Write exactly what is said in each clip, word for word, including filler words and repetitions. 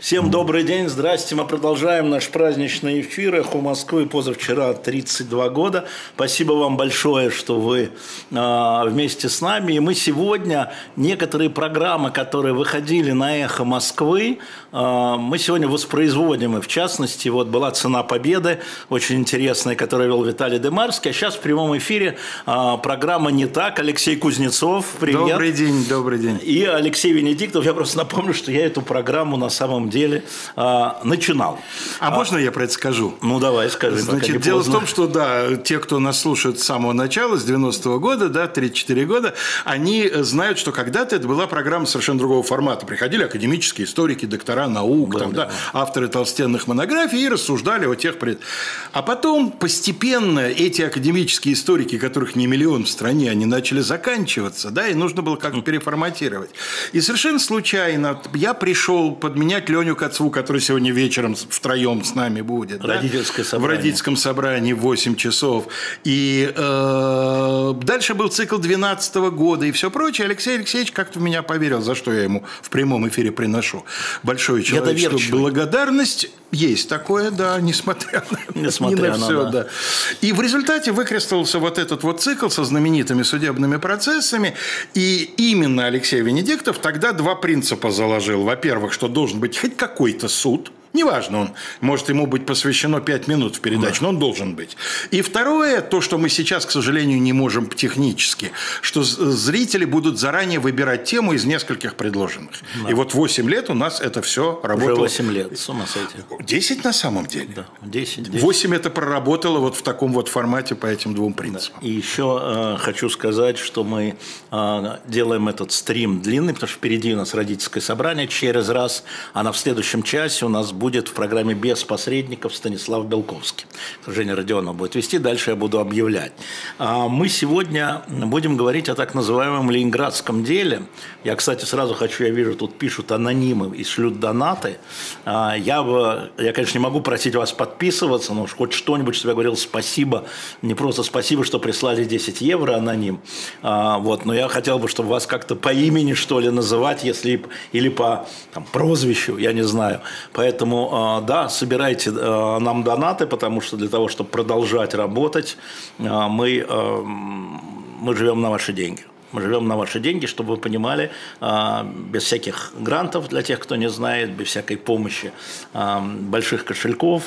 Всем добрый день, здрасте, мы продолжаем наш праздничный эфир «Эхо Москвы», позавчера тридцать два года. Спасибо вам большое, что вы э, вместе с нами. И мы сегодня некоторые программы, которые выходили на «Эхо Москвы», э, мы сегодня воспроизводим. И в частности, вот была «Цена победы», очень интересная, которую вел Виталий Демарский. А сейчас в прямом эфире э, программа «Не так». Алексей Кузнецов, привет. Добрый день, добрый день. И Алексей Венедиктов. Я просто напомню, что я эту программу на самом деле а, начинал. А, а можно я про это скажу? Ну, давай, скажи. Значит, дело поздно. В том, что, да, те, кто нас слушает с самого начала, с девяностого года, да, тридцать четыре года, они знают, что когда-то это была программа совершенно другого формата. Приходили академические историки, доктора наук, там, да, да, авторы толстенных монографий и рассуждали о тех... Пред... А потом постепенно эти академические историки, которых не миллион в стране, они начали заканчиваться, да, и нужно было как-то переформатировать. И совершенно случайно я пришел подменять Леню Коцву, который сегодня вечером втроем с нами будет. Родительское да? собрание. В родительском собрании в восемь часов. И э, дальше был цикл двенадцатого года и все прочее. Алексей Алексеевич как-то в меня поверил, за что я ему в прямом эфире приношу большое человеческую благодарность. Есть такое, да, несмотря на, несмотря на, на все, да. да. И в результате выкристаллился вот этот вот цикл со знаменитыми судебными процессами. И именно Алексей Венедиктов тогда два принципа заложил. Во-первых, что должен быть хоть какой-то суд. Неважно, он может ему быть посвящено пять минут в передаче, да. но он должен быть. И второе, то, что мы сейчас, к сожалению, не можем технически, что зрители будут заранее выбирать тему из нескольких предложенных. Да. И вот восемь лет у нас это все работало. Уже восемь лет, с ума сойти. десять на самом деле. Да, десять, десять. восемь это проработало вот в таком вот формате по этим двум принципам. Да. И еще э, хочу сказать, что мы э, делаем этот стрим длинный, потому что впереди у нас родительское собрание через раз, а на в следующем часе у нас будет в программе «Без посредников» Станислав Белковский. Женя Родионов будет вести, дальше я буду объявлять. Мы сегодня будем говорить о так называемом ленинградском деле. Я, кстати, сразу хочу, я вижу, тут пишут анонимы и шлют донаты. Я, бы, я конечно, не могу просить вас подписываться, но хоть что-нибудь, чтобы я говорил спасибо. Не просто спасибо, что прислали десять евро аноним. Вот, но я хотел бы, чтобы вас как-то по имени, что ли, называть, если, или по там, прозвищу, я не знаю. Поэтому Поэтому, да, собирайте нам донаты, потому что для того, чтобы продолжать работать, мы, мы живем на ваши деньги. Мы живем на ваши деньги, чтобы вы понимали, без всяких грантов, для тех, кто не знает, без всякой помощи больших кошельков,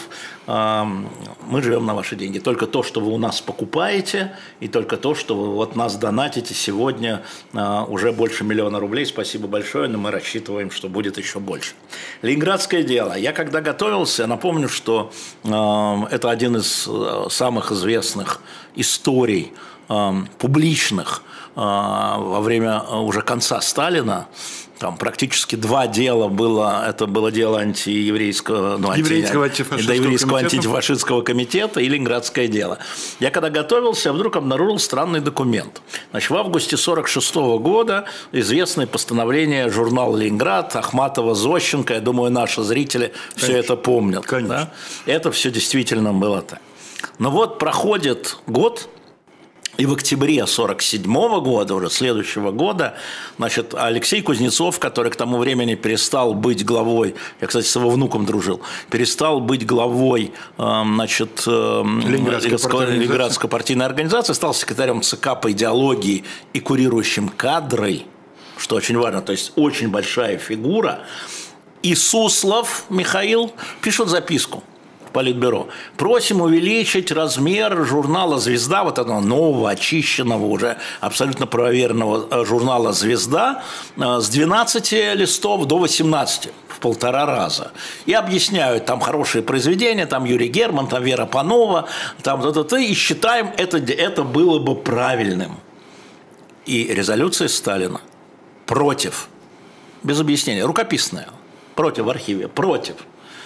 мы живем на ваши деньги. Только то, что вы у нас покупаете, и только то, что вы вот нас донатите сегодня уже больше миллиона рублей. Спасибо большое, но мы рассчитываем, что будет еще больше. Ленинградское дело. Я когда готовился, напомню, что это один из самых известных историй публичных во время уже конца Сталина. Там практически два дела было. Это было дело антиеврейского, ну, еврейского, анти, антифашистского, еврейского комитета. антифашистского комитета и ленинградское дело. Я когда готовился, вдруг обнаружил странный документ. Значит, в августе сорок шестого года известное постановление журнала «Ленинград», Ахматова, Зощенко. Я думаю, наши зрители Конечно. все это помнят. Да? Это все действительно было так. Но вот проходит год. И в октябре сорок седьмого года, уже следующего года, значит, Алексей Кузнецов, который к тому времени перестал быть главой, я, кстати, с его внуком дружил, перестал быть главой, значит, Ленинградской партийной организации, стал секретарем ЦК по идеологии и курирующим кадры, что очень важно, то есть очень большая фигура. И Суслов Михаил пишет записку. Политбюро. Просим увеличить размер журнала «Звезда», вот этого нового, очищенного, уже абсолютно проверенного журнала «Звезда» с двенадцати листов до восемнадцати, в полтора раза. И объясняют, там хорошие произведения, там Юрий Герман, там Вера Панова, там т.т.т. И считаем, это, это было бы правильным. И резолюция Сталина против, без объяснения, рукописная, против в архиве, против.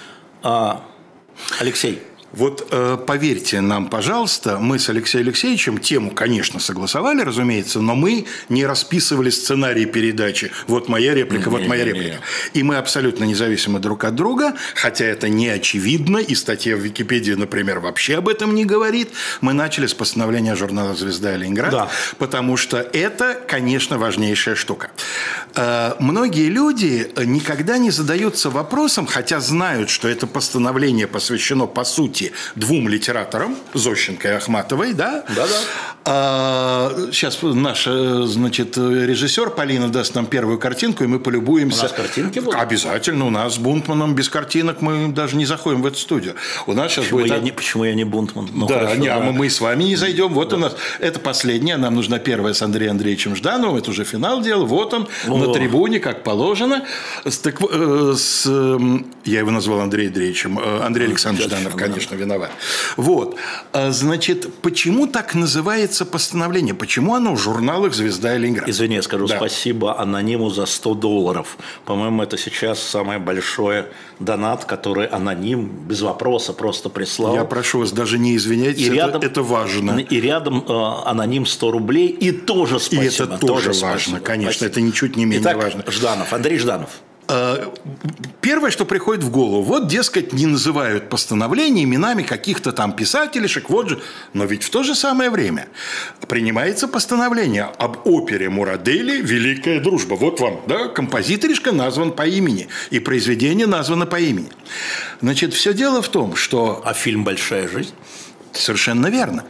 Алексей. Вот э, поверьте нам, пожалуйста, мы с Алексеем Алексеевичем тему, конечно, согласовали, разумеется, но мы не расписывали сценарий передачи. Вот моя реплика, вот моя реплика. И мы абсолютно независимы друг от друга, хотя это не очевидно, и статья в Википедии, например, вообще об этом не говорит. Мы начали с постановления журнала «Звезда» и «Ленинград», да. Потому что это, конечно, важнейшая штука. Многие люди никогда не задаются вопросом, хотя знают, что это постановление посвящено, по сути, двум литераторам, Зощенко и Ахматовой, да? Да-да. Сейчас наш, значит, режиссер Полина даст нам первую картинку, и мы полюбуемся. У нас картинки будут? Обязательно. У нас с Бунтманом без картинок мы даже не заходим в эту студию. У нас сейчас почему, будет... я не, почему я не Бунтман? Ну, да, хорошо, не, да. а мы с вами не зайдем. Вот да. у нас. Это последняя. Нам нужна первая с Андреем Андреевичем Ждановым. Это уже финал дела. Вот он О. на трибуне, как положено. С, так, с, я его назвал Андреем Андреевичем. Андрей Александрович Жданов, конечно, виноват. Вот. Значит, почему так называется постановление? Почему оно в журналах «Звезда» и «Ленинград»? Извини, я скажу да. спасибо анониму за сто долларов. По-моему, это сейчас самый большой донат, который аноним без вопроса просто прислал. Я прошу вас, даже не извиняйтесь, и это, рядом, это важно. И рядом э, аноним сто рублей, и тоже спасибо. И это тоже, тоже важно, спасибо. Конечно, спасибо. Это ничуть не менее Итак, важно. Жданов, Андрей Жданов. Первое, что приходит в голову, вот, дескать, не называют постановления именами каких-то там писателишек, вот же, но ведь в то же самое время принимается постановление об опере Мурадели «Великая дружба». Вот вам, да, композиторишка назван по имени, и произведение названо по имени. Значит, все дело в том, что... А фильм «Большая жизнь»? Совершенно верно.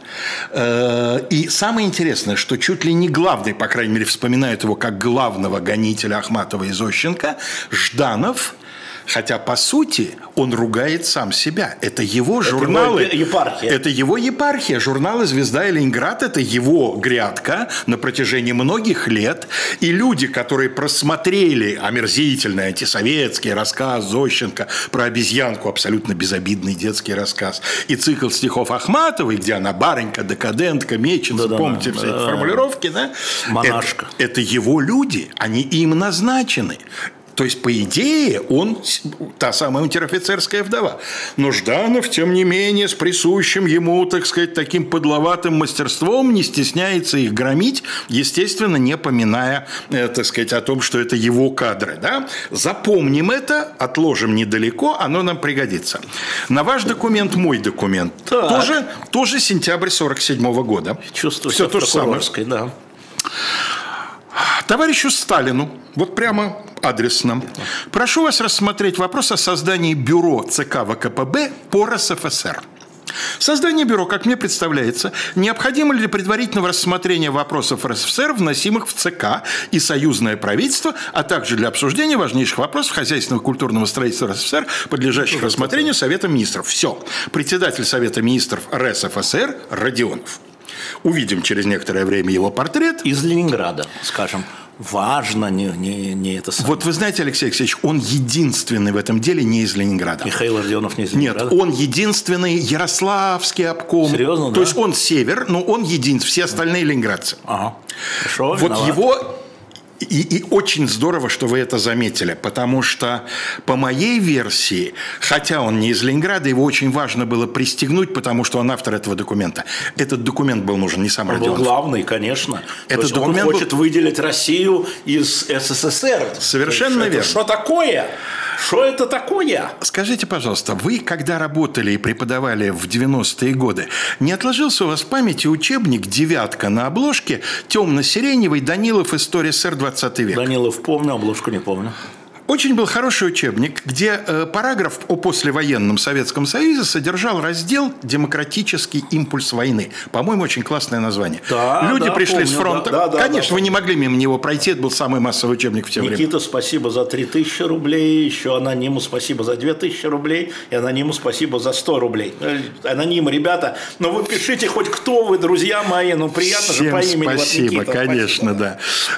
И самое интересное, что чуть ли не главный, по крайней мере, вспоминают его как главного гонителя Ахматова и Зощенко, Жданов, хотя, по сути, он ругает сам себя. Это его журналы. Это его епархия. Это его епархия. Журналы «Звезда» и «Ленинград» – это его грядка на протяжении многих лет. И люди, которые просмотрели омерзительный антисоветский рассказ Зощенко про обезьянку, абсолютно безобидный детский рассказ, и цикл стихов Ахматовой, где она барынька, декадентка, мечется, да, помните да, все да, эти формулировки, да? Монашка. Это, это его люди, они им назначены. То есть, по идее, он та самая унтер-офицерская вдова. Но Жданов, тем не менее, с присущим ему, так сказать, таким подловатым мастерством не стесняется их громить, естественно, не поминая, так сказать, о том, что это его кадры. Да? Запомним это, отложим недалеко, оно нам пригодится. На ваш документ мой документ. Тоже, тоже сентябрь сорок седьмого года. Чувствую все то же самое. Да. Товарищу Сталину, вот прямо адресно, прошу вас рассмотреть вопрос о создании бюро ЦК ВКПБ по РСФСР. Создание бюро, как мне представляется, необходимо ли для предварительного рассмотрения вопросов РСФСР, вносимых в ЦК и союзное правительство, а также для обсуждения важнейших вопросов хозяйственного и культурного строительства РСФСР, подлежащих рассмотрению Совета министров. Все. Председатель Совета министров РСФСР Родионов. Увидим через некоторое время его портрет. Из Ленинграда, скажем. Важно, не, не, не это самое. Вот вы знаете, Алексей Алексеевич, он единственный в этом деле не из Ленинграда. Михаил Родионов не из Ленинграда? Нет, он единственный Ярославский обком. Серьезно, То да? есть он север, но он единственный, все остальные ленинградцы. Ага. Хорошо, вот виноват. его... И, и очень здорово, что вы это заметили, потому что по моей версии, хотя он не из Ленинграда, его очень важно было пристегнуть, потому что он автор этого документа. Этот документ был нужен не сам Родионов. Он был главный, конечно. Этот документ он хочет был... выделить Россию из СССР. Совершенно это верно. Что такое? Что это такое? Скажите, пожалуйста, вы, когда работали и преподавали в девяностые годы, не отложился у вас в памяти учебник «Девятка» на обложке, темно-сиреневый, Данилов, «История СССР двадцатый век»? Данилов помню, обложку не помню. Очень был хороший учебник, где э, параграф о послевоенном Советском Союзе содержал раздел «Демократический импульс войны». По-моему, очень классное название. Да, Люди да, пришли помню, с фронта. Да, да, Конечно, да, вы не могли мимо него пройти. Это был самый массовый учебник в те Никита, времена. Никита, спасибо за три тысячи рублей. Еще анониму спасибо за две тысячи рублей. И анониму спасибо за сто рублей. Анонимы, ребята, ну вы пишите хоть кто вы, друзья мои. Ну приятно Всем же по имени. Спасибо, вот Никита, конечно, спасибо. Да.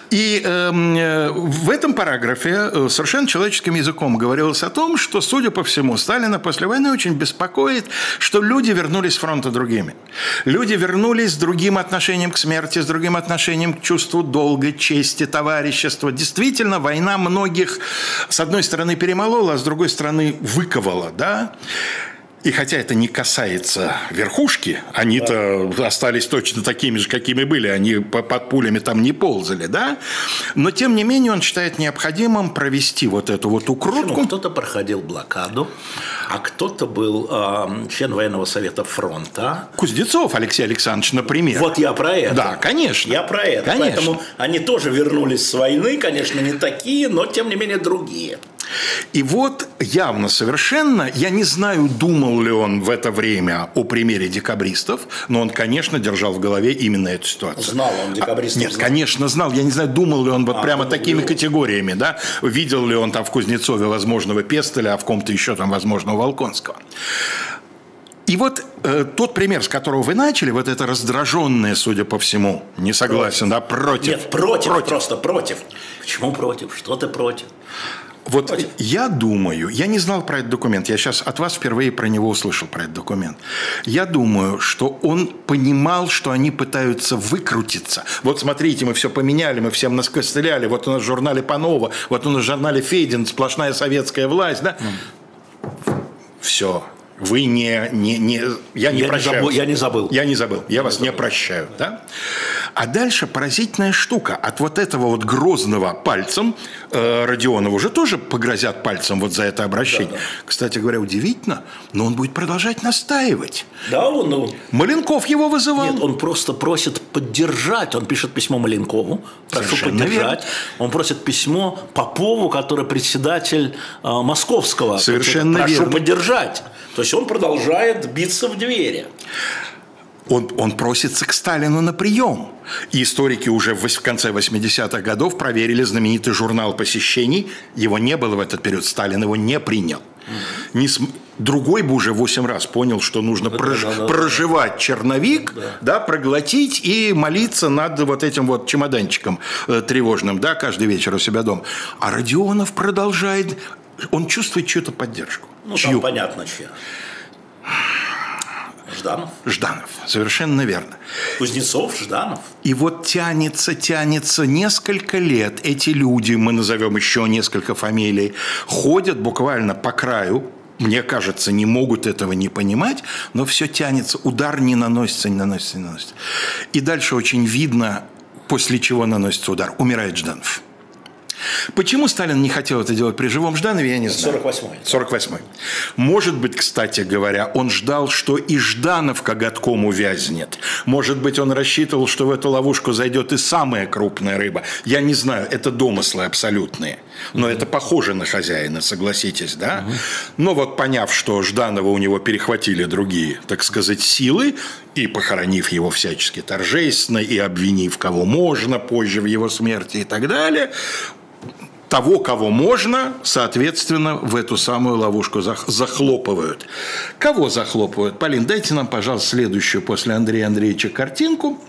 И э, в этом параграфе совершенно человеческим языком говорилось о том, что, судя по всему, Сталина после войны очень беспокоит, что люди вернулись с фронта другими. Люди вернулись с другим отношением к смерти, с другим отношением к чувству долга, чести, товарищества. Действительно, война многих, с одной стороны, перемолола, а с другой стороны, выковала. Да? И хотя это не касается верхушки, они-то да. остались точно такими же, какими были, они под пулями там не ползали, да? Но, тем не менее, он считает необходимым провести вот эту вот укрутку. Почему? Кто-то проходил блокаду, а кто-то был э, член военного совета фронта. Кузнецов Алексей Александрович, например. Вот я про это. Да, конечно. Я про это. Конечно. Поэтому они тоже вернулись с войны, конечно, не такие, но, тем не менее, другие. И вот явно совершенно, я не знаю, думал ли он в это время о примере декабристов, но он, конечно, держал в голове именно эту ситуацию. Знал он декабристов? А, нет, знал. конечно, знал. Я не знаю, думал ли он вот а, прямо такими ли категориями, да? Видел ли он там в Кузнецове возможного Пестеля, а в ком-то еще там возможного Волконского. И вот э, тот пример, с которого вы начали, вот это раздраженное, судя по всему, не согласен, против. да, против. Нет, против, против, просто против. Почему против? Что ты против? Вот против. Я думаю, я не знал про этот документ, я сейчас от вас впервые про него услышал, про этот документ. Я думаю, что он понимал, что они пытаются выкрутиться. Вот смотрите, мы все поменяли, мы всем наскостыляли, вот у нас в журнале Панова, вот у нас в журнале Федин, сплошная советская власть, да? Mm. Все. Вы не, не, не... Я не я прощаю. Не забыл, я не забыл. Я не забыл. Я, я вас не, не прощаю. Да? А дальше поразительная штука. От вот этого вот грозного пальцем э, Родионову уже тоже погрозят пальцем вот за это обращение. Да, да. Кстати говоря, удивительно, но он будет продолжать настаивать. Да, он... он... Маленков его вызывал. Нет, он просто просит поддержать. Он пишет письмо Маленкову. Прошу Совершенно поддержать. Верно. Он просит письмо Попову, который председатель э, Московского. Совершенно Прошу верно. поддержать. То есть он продолжает биться в двери. Он, он просится к Сталину на прием. И историки уже в конце восьмидесятых годов проверили знаменитый журнал посещений. Его не было в этот период. Сталин его не принял. Mm-hmm. Не см... Другой бы уже восемь раз понял, что нужно да, прож... да, да, проживать да. черновик, да. Да, проглотить и молиться над вот этим вот чемоданчиком э, тревожным, да, каждый вечер у себя дома. А Родионов продолжает... Он чувствует чью-то поддержку. Ну, Чью? Там понятно, чья. Жданов. Жданов, совершенно верно. Кузнецов, Жданов. И вот тянется, тянется несколько лет. Эти люди, мы назовем еще несколько фамилий, ходят буквально по краю. Мне кажется, не могут этого не понимать, но все тянется. Удар не наносится, не наносится, не наносится. И дальше очень видно, после чего наносится удар. Умирает Жданов. Почему Сталин не хотел это делать при живом Жданове, я не знаю. сорок восьмой. сорок восьмой. Может быть, кстати говоря, он ждал, что и Жданов коготком увязнет. Может быть, он рассчитывал, что в эту ловушку зайдет и самая крупная рыба. Я не знаю, это домыслы абсолютные. Но mm-hmm. это похоже на хозяина, согласитесь, да? Mm-hmm. Но вот поняв, что Жданова у него перехватили другие, так сказать, силы, и похоронив его всячески торжественно, и обвинив кого можно позже в его смерти и так далее, того, кого можно, соответственно, в эту самую ловушку захлопывают. Кого захлопывают? Полин, дайте нам, пожалуйста, следующую после Андрея Андреевича картинку.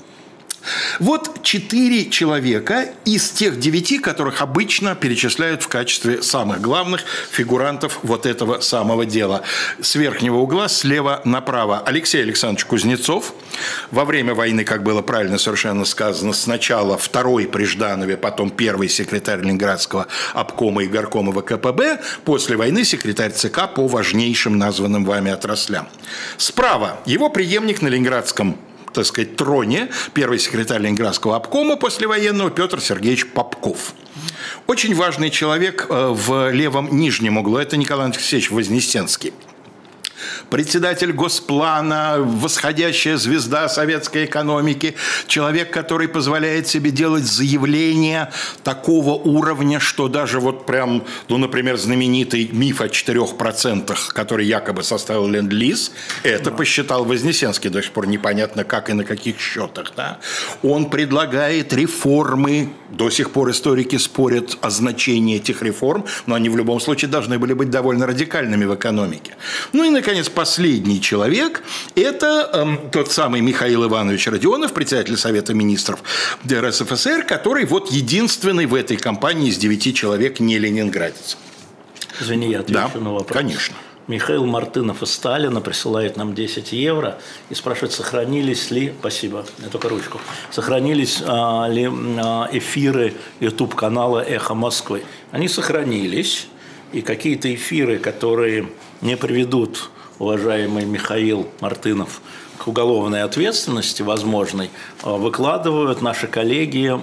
Вот четыре человека из тех девяти, которых обычно перечисляют в качестве самых главных фигурантов вот этого самого дела. С верхнего угла слева направо Алексей Александрович Кузнецов. Во время войны, как было правильно совершенно сказано, сначала второй при Жданове, потом первый секретарь Ленинградского обкома и горкома ВКПБ, после войны секретарь ЦК по важнейшим названным вами отраслям. Справа его преемник на Ленинградском, так сказать, троне, первый секретарь Ленинградского обкома послевоенного Петр Сергеевич Попков. Очень важный человек в левом нижнем углу. Это Николай Алексеевич Вознесенский. Председатель Госплана, восходящая звезда советской экономики, человек, который позволяет себе делать заявления такого уровня, что даже вот прям, ну, например, знаменитый миф о четырёх процентах, который якобы составил Ленд-лиз, это да. посчитал Вознесенский, до сих пор непонятно как и на каких счетах. Да? Он предлагает реформы, до сих пор историки спорят о значении этих реформ, но они в любом случае должны были быть довольно радикальными в экономике. Ну и, наконец, последний человек – это э, тот самый Михаил Иванович Родионов, председатель Совета министров эр эс эф эс эр, который вот единственный в этой компании из девяти человек не ленинградец. Извини, я отвечу да, на вопрос. Конечно. Михаил Мартынов из Сталина присылает нам десять евро и спрашивает, сохранились ли, спасибо, я только ручку, сохранились а, ли а, эфиры YouTube-канала «Эхо Москвы». Они сохранились, и какие-то эфиры, которые не приведут уважаемый Михаил Мартынов, к уголовной ответственности возможной, выкладывают наши коллеги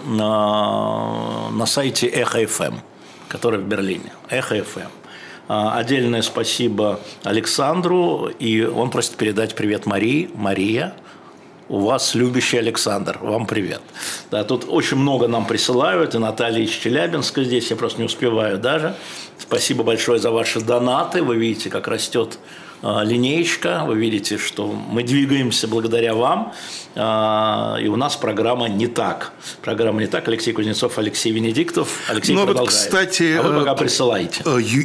на, на сайте Эхо эф эм, который в Берлине. Эхо эф эм. Отдельное спасибо Александру, и он просит передать привет Марии. Мария, у вас любящий Александр, вам привет. Да, тут очень много нам присылают, и Наталья из Челябинска здесь, я просто не успеваю даже. Спасибо большое за ваши донаты, вы видите, как растет линеечка, вы видите, что мы двигаемся благодаря вам, и у нас программа «Не так». Программа «Не так». Алексей Кузнецов, Алексей Венедиктов. Алексей ну, продолжает. Вот, кстати, а вы пока присылаете.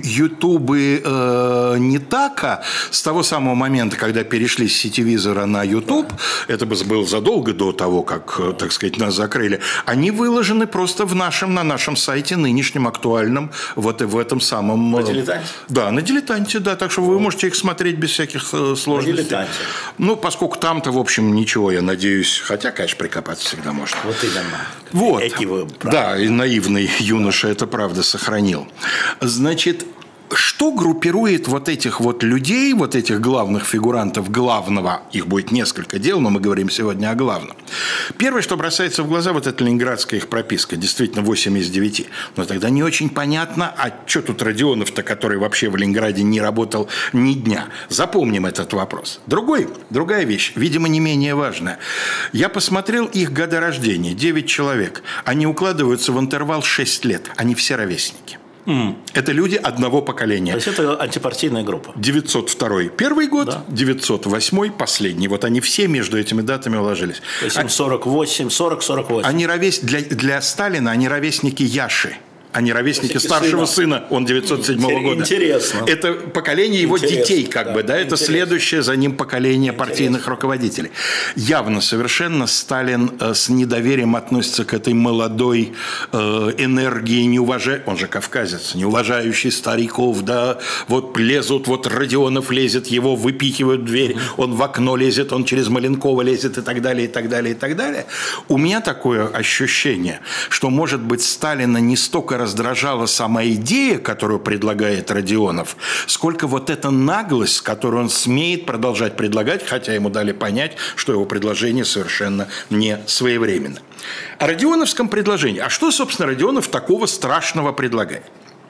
Ютубы э, «Не так», с того самого момента, когда перешли с сетевизора на Ютуб, да. Это было задолго до того, как, так сказать, нас закрыли, они выложены просто в нашем, на нашем сайте, нынешнем, актуальном, вот в этом самом... На «Дилетанте»? Да, на «Дилетанте», да, так что вы можете их смотреть без всяких сложностей. Ну, поскольку там-то, в общем, ничего, я надеюсь, хотя, конечно, прикопаться всегда можно. Вот именно. Вот. Эти вы, да, и наивный юноша это правда сохранил. Значит, что группирует вот этих вот людей, вот этих главных фигурантов главного, их будет несколько дел, но мы говорим сегодня о главном. Первое, что бросается в глаза, вот эта ленинградская их прописка, действительно восемь из девяти. Но тогда не очень понятно, а что тут Родионов-то, который вообще в Ленинграде не работал ни дня. Запомним этот вопрос. Другой, другая вещь, видимо, не менее важная. Я посмотрел их года рождения, девять человек. Они укладываются в интервал шесть лет, они все ровесники. Mm. Это люди одного поколения. То есть это антипартийная группа. девятьсот второй первый год, да. девятьсот восьмой последний. Вот они все между этими датами уложились. То есть им сорок восемь, сорок сорок восемь. Они ровес... для, для Сталина они ровесники Яши. Они ровесники старшего сына. сына, он девятьсот седьмого года. Интересно. Это поколение его Интересно, детей, как да, бы, да, это Интересно. Следующее за ним поколение Интересно. партийных руководителей. Явно совершенно Сталин с недоверием относится к этой молодой э, энергии, неуважая... он же кавказец, неуважающий стариков, да, вот лезут, вот Родионов лезет, его выпихивают в дверь, он в окно лезет, он через Маленкова лезет и так далее, и так далее, и так далее. У меня такое ощущение, что, может быть, Сталина не столько раздражала сама идея, которую предлагает Родионов, сколько вот эта наглость, которую он смеет продолжать предлагать, хотя ему дали понять, что его предложение совершенно не своевременно. О Родионовском предложении. А что, собственно, Родионов такого страшного предлагает?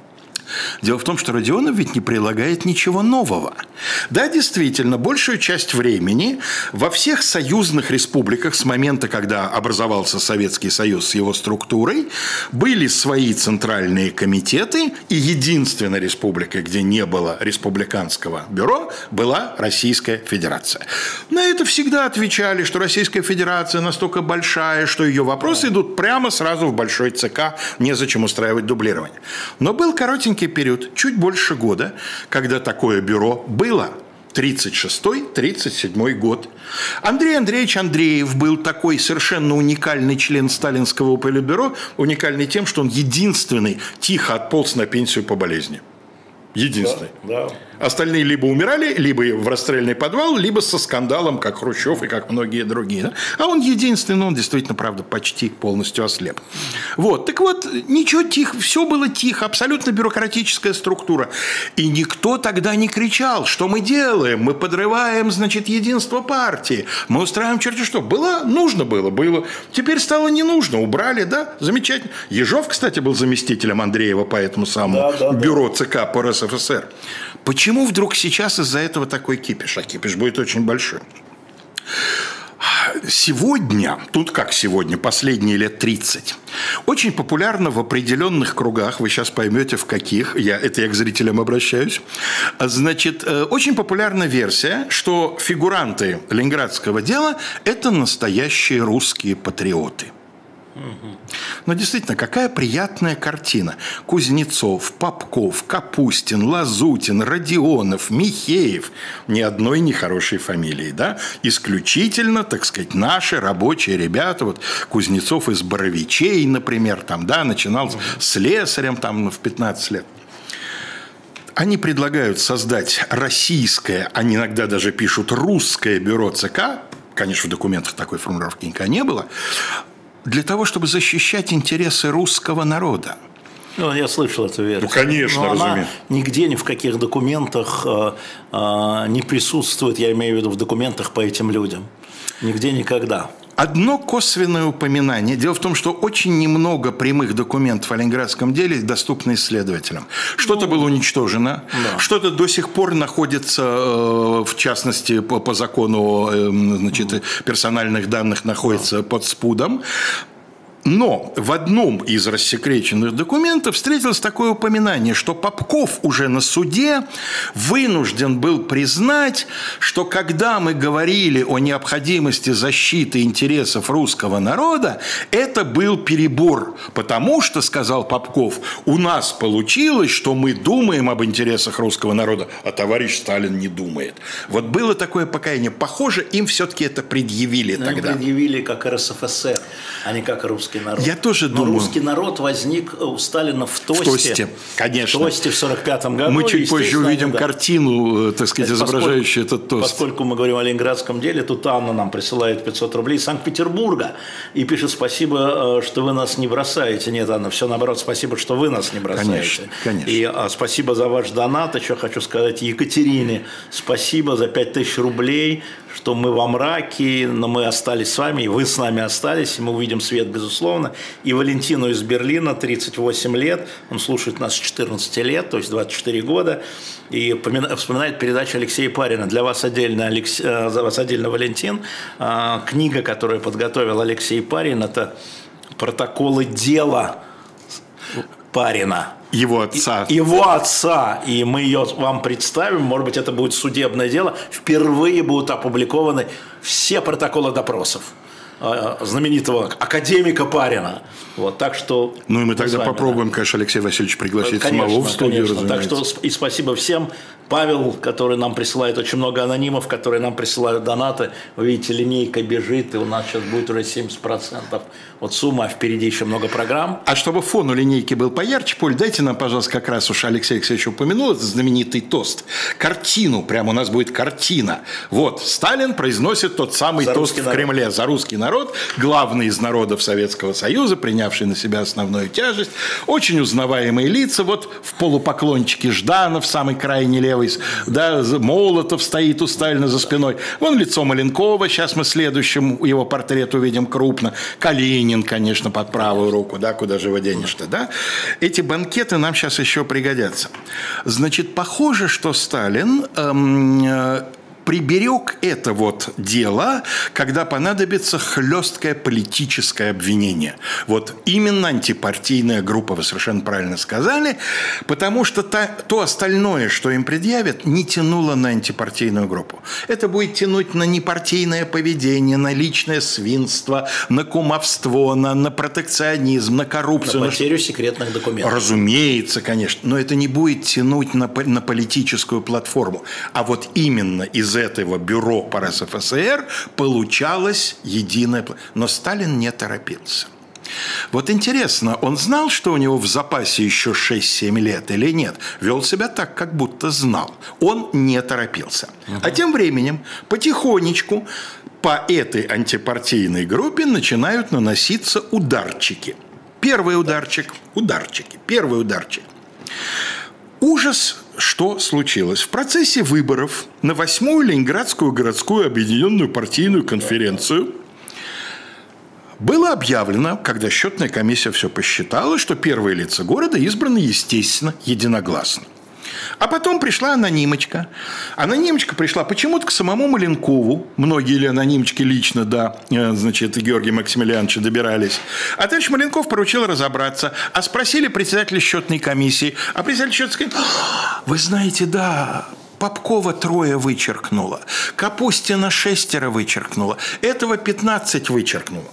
Дело в том, что Родионов ведь не предлагает ничего нового. Да, действительно, большую часть времени во всех союзных республиках с момента, когда образовался Советский Союз с его структурой, были свои центральные комитеты, и единственной республикой, где не было республиканского бюро, была Российская Федерация. На это всегда отвечали, что Российская Федерация настолько большая, что ее вопросы идут прямо сразу в большой ЦК, незачем устраивать дублирование. Но был коротенький период, чуть больше года, когда такое бюро было. тридцать шестой — тридцать седьмой год. Андрей Андреевич Андреев был такой совершенно уникальный член сталинского политбюро, уникальный тем, что он единственный тихо отполз на пенсию по болезни. Единственный. Да, да. Остальные либо умирали, либо в расстрельный подвал, либо со скандалом, как Хрущев и как многие другие. Да? А он единственный, он действительно, правда, почти полностью ослеп. Вот. Так вот, ничего тихо, все было тихо, абсолютно бюрократическая структура. И никто тогда не кричал, что мы делаем, мы подрываем, значит, единство партии, мы устраиваем черти что. Было, нужно было, было. Теперь стало не нужно, убрали, да, замечательно. Ежов, кстати, был заместителем Андреева по этому самому да, да, бюро да. ЦК по РСФСР. Почему вдруг сейчас из-за этого такой кипиш? А кипиш будет очень большой. Сегодня, тут как сегодня, последние лет тридцать, очень популярно в определенных кругах, вы сейчас поймете в каких, я, это я к зрителям обращаюсь, значит, очень популярна версия, что фигуранты ленинградского дела – это настоящие русские патриоты. Но действительно, какая приятная картина. Кузнецов, Попков, Капустин, Лазутин, Родионов, Михеев. Ни одной нехорошей фамилии, да? Исключительно, так сказать, наши рабочие ребята. Вот Кузнецов из Боровичей, например, там, да, начинал слесарем там, в пятнадцать лет. Они предлагают создать российское, они иногда даже пишут русское бюро ЦК. Конечно, в документах такой формулировки никогда не было. Для того, чтобы защищать интересы русского народа. Ну, я слышал эту версию. Ну, конечно, Но она разумеется. нигде ни в каких документах э, э, не присутствует, я имею в виду в документах по этим людям. Нигде никогда. Одно косвенное упоминание. Дело в том, что очень немного прямых документов о Ленинградском деле доступно исследователям. Что-то ну, было уничтожено, да. Что-то до сих пор находится, в частности, по, по закону значит, персональных данных, находится да. под СПУДом. Но в одном из рассекреченных документов встретилось такое упоминание, что Попков уже на суде вынужден был признать, что когда мы говорили о необходимости защиты интересов русского народа, это был перебор. Потому что, сказал Попков, у нас получилось, что мы думаем об интересах русского народа, а товарищ Сталин не думает. Вот было такое покаяние. Похоже, им все-таки это предъявили Но тогда. Им предъявили как эр эс эф эс эр, а не как русский народ. Я тоже Но думаю. русский народ возник у Сталина в Тосте. В Тосте, конечно. В Тосте в сорок пятом году. Мы чуть позже увидим да. картину, так сказать, Кстати, изображающую поскольку, этот тост. Поскольку мы говорим о Ленинградском деле, тут Анна нам присылает пятьсот рублей из Санкт-Петербурга и пишет: спасибо, что вы нас не бросаете. Нет, Анна, все наоборот, спасибо, что вы нас не бросаете. Конечно, конечно. И а, спасибо за ваш донат. Еще хочу сказать Екатерине спасибо за пять тысяч рублей, что мы во мраке, но мы остались с вами, и вы с нами остались, и мы увидим свет, безусловно. И Валентину из Берлина, тридцать восемь лет, он слушает нас с четырнадцати лет, то есть двадцать четыре года, и вспоминает передачу Алексея Парина. Для вас отдельно, Алекс... За вас отдельно, Валентин. Книга, которую подготовил Алексей Парин, это «Протоколы дела Парина». Его отца. Его отца. И мы ее вам представим. Может быть, это будет судебное дело. Впервые будут опубликованы все протоколы допросов знаменитого академика Парина. Вот, так что... Ну, и мы тогда вами, попробуем, да. конечно, Алексея Васильевича пригласить конечно, самого в студию, конечно. разумеется. Так что и спасибо всем. Павел, который нам присылает очень много анонимов, которые нам присылают донаты. Вы видите, линейка бежит, и у нас сейчас будет уже семьдесят процентов от суммы, а впереди еще много программ. А чтобы фон у линейки был поярче, Поль, дайте нам, пожалуйста, как раз уж Алексей Алексеевич упомянул этот знаменитый тост. Картину, прямо у нас будет картина. Вот, Сталин произносит тот самый за тост в Кремле за русский народ, главный из народов Советского Союза, принявший на себя основную тяжесть. Очень узнаваемые лица. Вот в полупоклончике Жданов, самый крайний левый, да, Молотов стоит у Сталина за спиной. Вон лицо Маленкова, сейчас мы следующим его портрет увидим крупно. Калинин, конечно, под правую руку, да, куда же его денешь-то, да? Эти банкеты нам сейчас еще пригодятся. Значит, похоже, что Сталин... Эм, э, приберег это вот дело, когда понадобится хлесткое политическое обвинение. Вот именно антипартийная группа, вы совершенно правильно сказали, потому что та, то остальное, что им предъявят, не тянуло на антипартийную группу. Это будет тянуть на непартийное поведение, на личное свинство, на кумовство, на, на протекционизм, на коррупцию. На потерю на... секретных документов. Разумеется, конечно, но это не будет тянуть на, на политическую платформу. А вот именно из этого бюро по эр эс эф эс эр получалось единое... Но Сталин не торопился. Вот интересно, он знал, что у него в запасе еще шесть-семь лет или нет? Вел себя так, как будто знал. Он не торопился. Угу. А тем временем потихонечку по этой антипартийной группе начинают наноситься ударчики. Первый ударчик, ударчики, первый ударчик. Ужас, что случилось. В процессе выборов на восьмую Ленинградскую городскую объединенную партийную конференцию было объявлено, когда счетная комиссия все посчитала, что первые лица города избраны, естественно, единогласно. А потом пришла анонимочка. Анонимочка пришла почему-то к самому Маленкову. Многие ли анонимочки лично до, значит, Георгия Максимилиановича добирались. А товарищ Маленков поручил разобраться. А спросили председателя счетной комиссии. А председатель счетной комиссии сказал: вы знаете, да... Попкова трое вычеркнула. Капустина шестеро вычеркнула. Этого пятнадцать вычеркнула.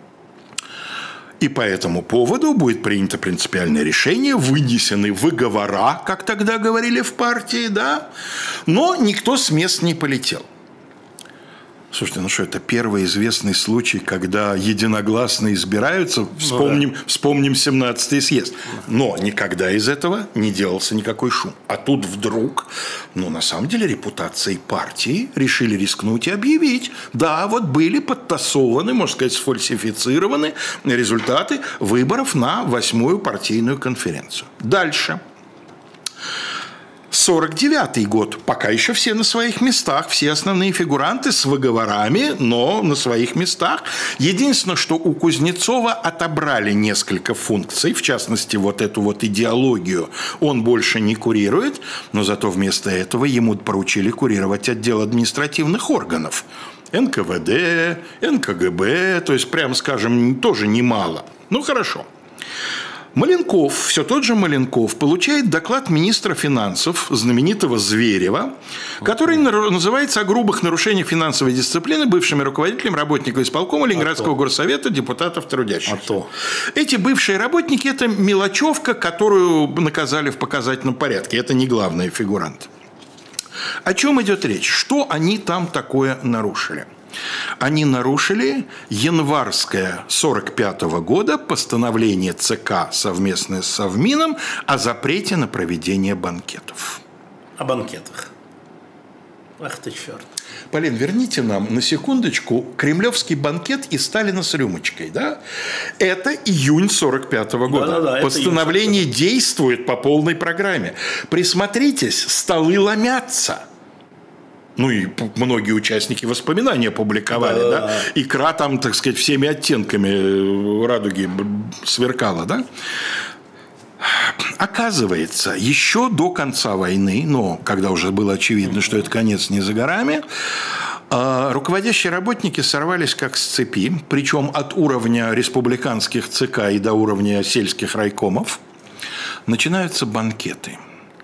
И по этому поводу будет принято принципиальное решение, вынесены выговора, как тогда говорили в партии, да, но никто с мест не полетел. Слушайте, ну что, это первый известный случай, когда единогласно избираются, вспомним, ну, да. вспомним семнадцатый съезд. Но никогда из этого не делался никакой шум. А тут вдруг, ну, на самом деле, репутацией партии решили рискнуть и объявить. Да, вот были подтасованы, можно сказать, сфальсифицированы результаты выборов на восьмую партийную конференцию. Дальше. сорок девятый год. Пока еще все на своих местах, все основные фигуранты с выговорами, но на своих местах. Единственное, что у Кузнецова отобрали несколько функций, в частности, вот эту вот идеологию он больше не курирует, но зато вместо этого ему поручили курировать отдел административных органов. эн ка вэ дэ, эн ка гэ бэ, то есть, прямо скажем, тоже немало. Ну, хорошо. Маленков, все тот же Маленков, получает доклад министра финансов, знаменитого Зверева, который называется «О грубых нарушениях финансовой дисциплины бывшими руководителями, работниками исполкома Ленинградского горсовета, депутатов трудящихся». А то. Эти бывшие работники – это мелочевка, которую наказали в показательном порядке. Это не главный фигурант. О чем идет речь? Что они там такое нарушили? Они нарушили январское сорок пятого года постановление ЦК совместное с Совмином о запрете на проведение банкетов. О банкетах. Ах ты черт. Полин, верните нам на секундочку кремлевский банкет и Сталина с рюмочкой. Да? Это июнь сорок пятого года. Да, да, да, постановление действует по полной программе. Присмотритесь, столы ломятся. Ну, и многие участники воспоминания публиковали, да. да? Икра там, так сказать, всеми оттенками радуги сверкала, да? Оказывается, еще до конца войны, но когда уже было очевидно, что это конец не за горами, руководящие работники сорвались как с цепи, причем от уровня республиканских ЦК и до уровня сельских райкомов. Начинаются банкеты.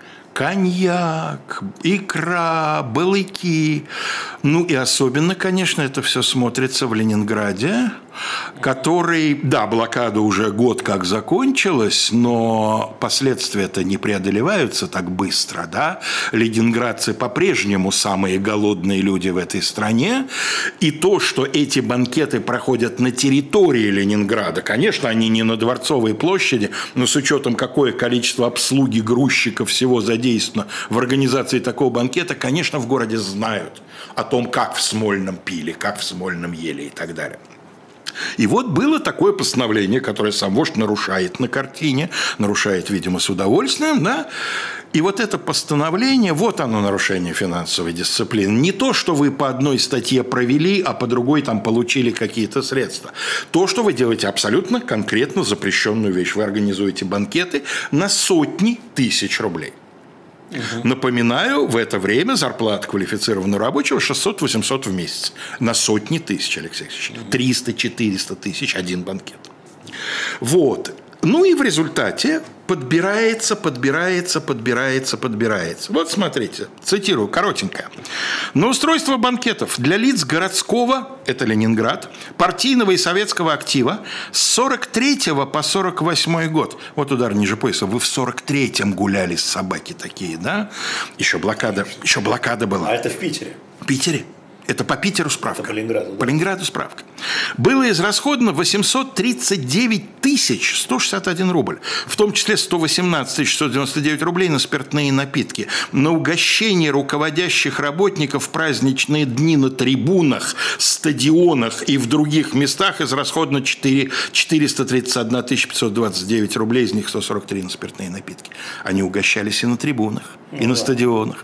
Коньяк, икра, балыки. Ну и особенно, конечно, это все смотрится в Ленинграде, который, да, блокада уже год как закончилась, но последствия-то не преодолеваются так быстро, да. Ленинградцы по-прежнему самые голодные люди в этой стране. И то, что эти банкеты проходят на территории Ленинграда, конечно, они не на Дворцовой площади, но с учетом, какое количество обслуги грузчиков всего задействовано в организации такого банкета, конечно, в городе знают о том, как в Смольном пили, как в Смольном ели и так далее. И вот было такое постановление, которое сам вождь нарушает на картине, нарушает, видимо, с удовольствием, да? И вот это постановление, вот оно нарушение финансовой дисциплины. Не то, что вы по одной статье провели, а по другой там получили какие-то средства. То, что вы делаете абсолютно конкретно запрещенную вещь. Вы организуете банкеты на сотни тысяч рублей. Угу. Напоминаю, в это время зарплата квалифицированного рабочего шестьсот-восемьсот в месяц. На сотни тысяч, Алексей Алексеевич. триста-четыреста тысяч один банкет. Вот. Ну и в результате подбирается, подбирается, подбирается, подбирается. Вот смотрите, цитирую, коротенькое. На устройство банкетов для лиц городского, это Ленинград, партийного и советского актива с сорок третьего по сорок восьмой год. Вот удар ниже пояса. Вы в сорок третьем гуляли с собаки такие, да? Еще блокада, еще блокада была. А это в Питере? В Питере. Это по Питеру справка. Это по Ленинграду. Да? По Ленинграду справка. Было израсходовано восемьсот тридцать девять тысяч сто шестьдесят один рубль. В том числе сто восемнадцать тысяч шестьсот девяносто девять рублей на спиртные напитки. На угощение руководящих работников в праздничные дни на трибунах, стадионах и в других местах израсходовано четыреста тридцать одна тысяча пятьсот двадцать девять рублей. Из них сто сорок три на спиртные напитки. Они угощались и на трибунах, ну, и на да. стадионах.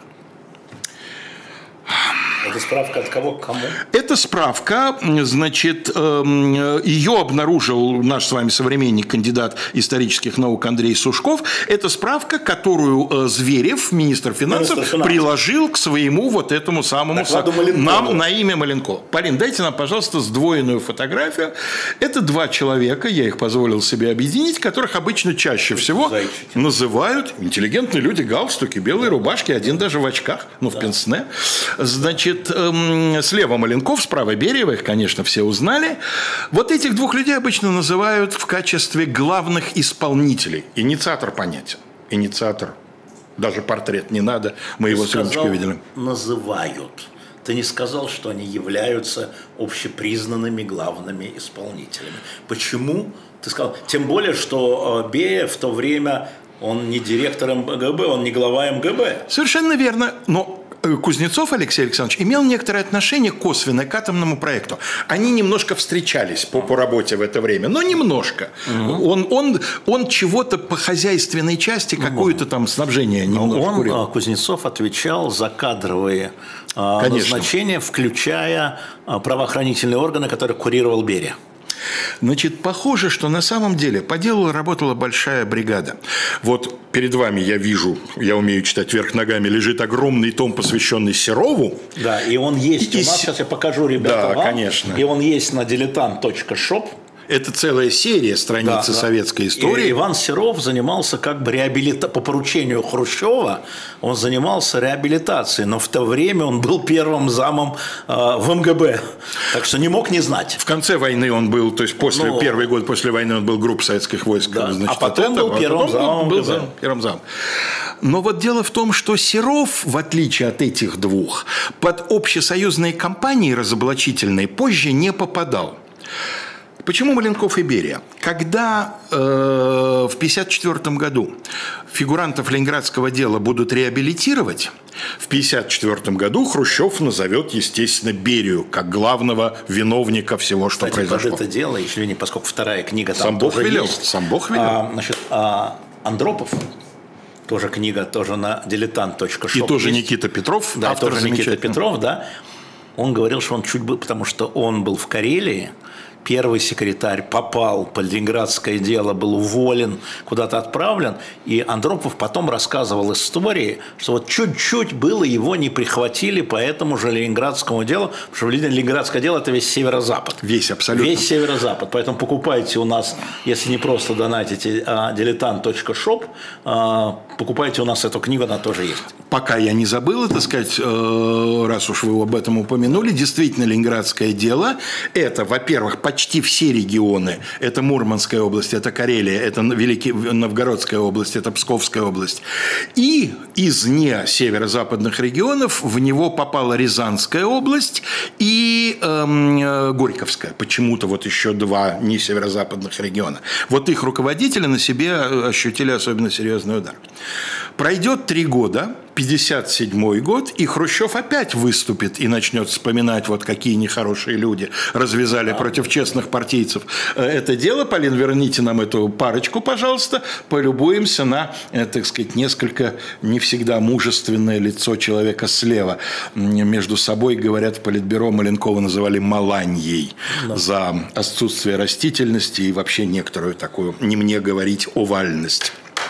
Это справка от кого к кому? Это справка, значит, ее обнаружил наш с вами современник, кандидат исторических наук Андрей Сушков. Это справка, которую Зверев, министр финансов, министр финансов. приложил к своему вот этому самому нам на имя Маленкова. Полин, дайте нам, пожалуйста, сдвоенную фотографию. Это два человека, я их позволил себе объединить, которых обычно чаще всего Зайчики. называют интеллигентные люди, галстуки, белые рубашки, один даже в очках, ну, в да. пенсне. Значит, слева Маленков, справа Берия, их, конечно, все узнали. Вот этих двух людей обычно называют в качестве главных исполнителей. Инициатор понятен. Инициатор. Даже портрет не надо. Мы Ты его с рюмочкой видели. Называют. ты не сказал, что они являются общепризнанными главными исполнителями. Почему? Ты сказал, тем более, что Берия в то время, он не директор эм гэ бэ, он не глава эм гэ бэ. Совершенно верно, но Кузнецов Алексей Александрович имел некоторое отношение косвенное к атомному проекту. Они немножко встречались по, по работе в это время, но немножко. Угу. Он, он, он чего-то по хозяйственной части, какое-то там снабжение немножко он, курил. Кузнецов отвечал за кадровые Конечно. назначения, включая правоохранительные органы, которые курировал Берия. Значит, похоже, что на самом деле по делу работала большая бригада. Вот перед вами я вижу, я умею читать вверх ногами, лежит огромный том, посвященный Серову. Да, и он есть и... у нас, сейчас я покажу ребятам. Да, вам. конечно. И он есть на дилетант точка шоп. Это целая серия страниц да, советской да. истории. И Иван Серов занимался как бы реабилитацией. По поручению Хрущева он занимался реабилитацией, но в то время он был первым замом э, в эм гэ бэ. Так что не мог не знать. В конце войны он был, то есть после, ну, первый год после войны он был группой советских войск. Да, значит, а потом был первым замом. Был зам, первым замом. Но вот дело в том, что Серов, в отличие от этих двух, под общесоюзные кампании разоблачительные позже не попадал. Почему Маленков и Берия? Когда э, в пятьдесят четвёртом году фигурантов ленинградского дела будут реабилитировать, в пятьдесят четвёртом году Хрущев назовет, естественно, Берию как главного виновника всего, что Кстати, произошло. Под это дело, если не, поскольку вторая книга там сам Бог тоже велел, есть. Сам Бог велел. А, значит, а, Андропов, тоже книга, тоже на дилетант точка шоп. И тоже есть. Никита Петров, да, автор тоже Никита Петров, да. Он говорил, что он чуть был, потому что он был в Карелии. Первый секретарь попал под ленинградское дело, был уволен, куда-то отправлен. И Андропов потом рассказывал истории, что вот чуть-чуть было его не прихватили по этому же ленинградскому делу, потому что ленинградское дело – это весь северо-запад. Весь абсолютно. Весь северо-запад. Поэтому покупайте у нас, если не просто донатите, а дилетант точка шоп, а, покупайте у нас эту книгу, она тоже есть. Пока я не забыл, так сказать, раз уж вы об этом упомянули, действительно ленинградское дело – это, во-первых, почти все регионы. Это Мурманская область, это Карелия, это Великий Новгородская область, это Псковская область. И из не северо-западных регионов в него попала Рязанская область и эм, Горьковская. Почему-то вот еще два не северо-западных региона. Вот их руководители на себе ощутили особенно серьезный удар. Пройдет три года, пятьдесят седьмой год, и Хрущев опять выступит и начнет вспоминать, вот какие нехорошие люди развязали да. против честных партийцев это дело. Полин, верните нам эту парочку, пожалуйста. Полюбуемся на, так сказать, несколько не всегда мужественное лицо человека слева. Между собой, говорят, в Политбюро Маленкова называли Маланьей да. за отсутствие растительности и вообще некоторую такую, не мне говорить, овальность.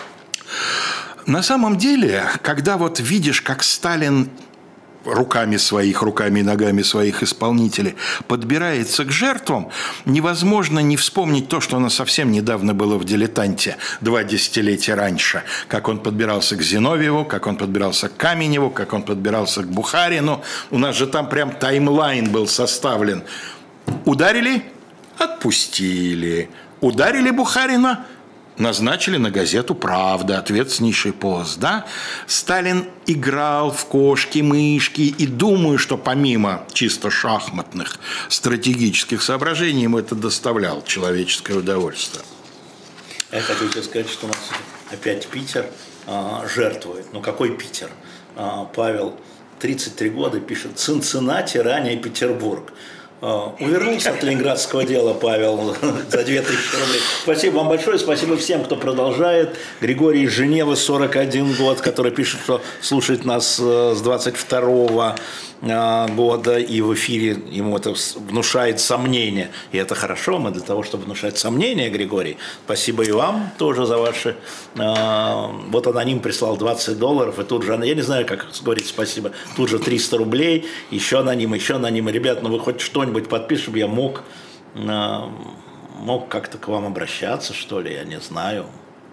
На самом деле, когда вот видишь, как Сталин руками своих, руками и ногами своих исполнителей подбирается к жертвам, невозможно не вспомнить то, что у нас совсем недавно было в «Дилетанте», два десятилетия раньше. Как он подбирался к Зиновьеву, как он подбирался к Каменеву, как он подбирался к Бухарину. У нас же там прям таймлайн был составлен. Ударили – отпустили. Ударили Бухарина – назначили на газету «Правда», ответственнейший пост, да? Сталин играл в кошки-мышки, и думаю, что помимо чисто шахматных стратегических соображений ему это доставляло человеческое удовольствие. Я хочу тебе сказать, что у нас опять Питер а, жертвует. Ну, какой Питер? А, Павел, тридцать три года, пишет «Цинциннати, ранее Петербург». Увернулся от ленинградского дела, Павел, за две тысячи рублей. Спасибо вам большое, спасибо всем, кто продолжает. Григорий из Женевы, сорок один год, который пишет, что слушает нас с двадцать второго года, и в эфире ему это внушает сомнения. И это хорошо, мы для того, чтобы внушать сомнения, Григорий. Спасибо и вам тоже за ваши... Вот аноним прислал двадцать долларов, и тут же, я не знаю, как говорить спасибо, тут же триста рублей, еще аноним, еще аноним. Ребят, ну вы хоть что-нибудь подпишите, чтобы я мог, мог как-то к вам обращаться, что ли, я не знаю.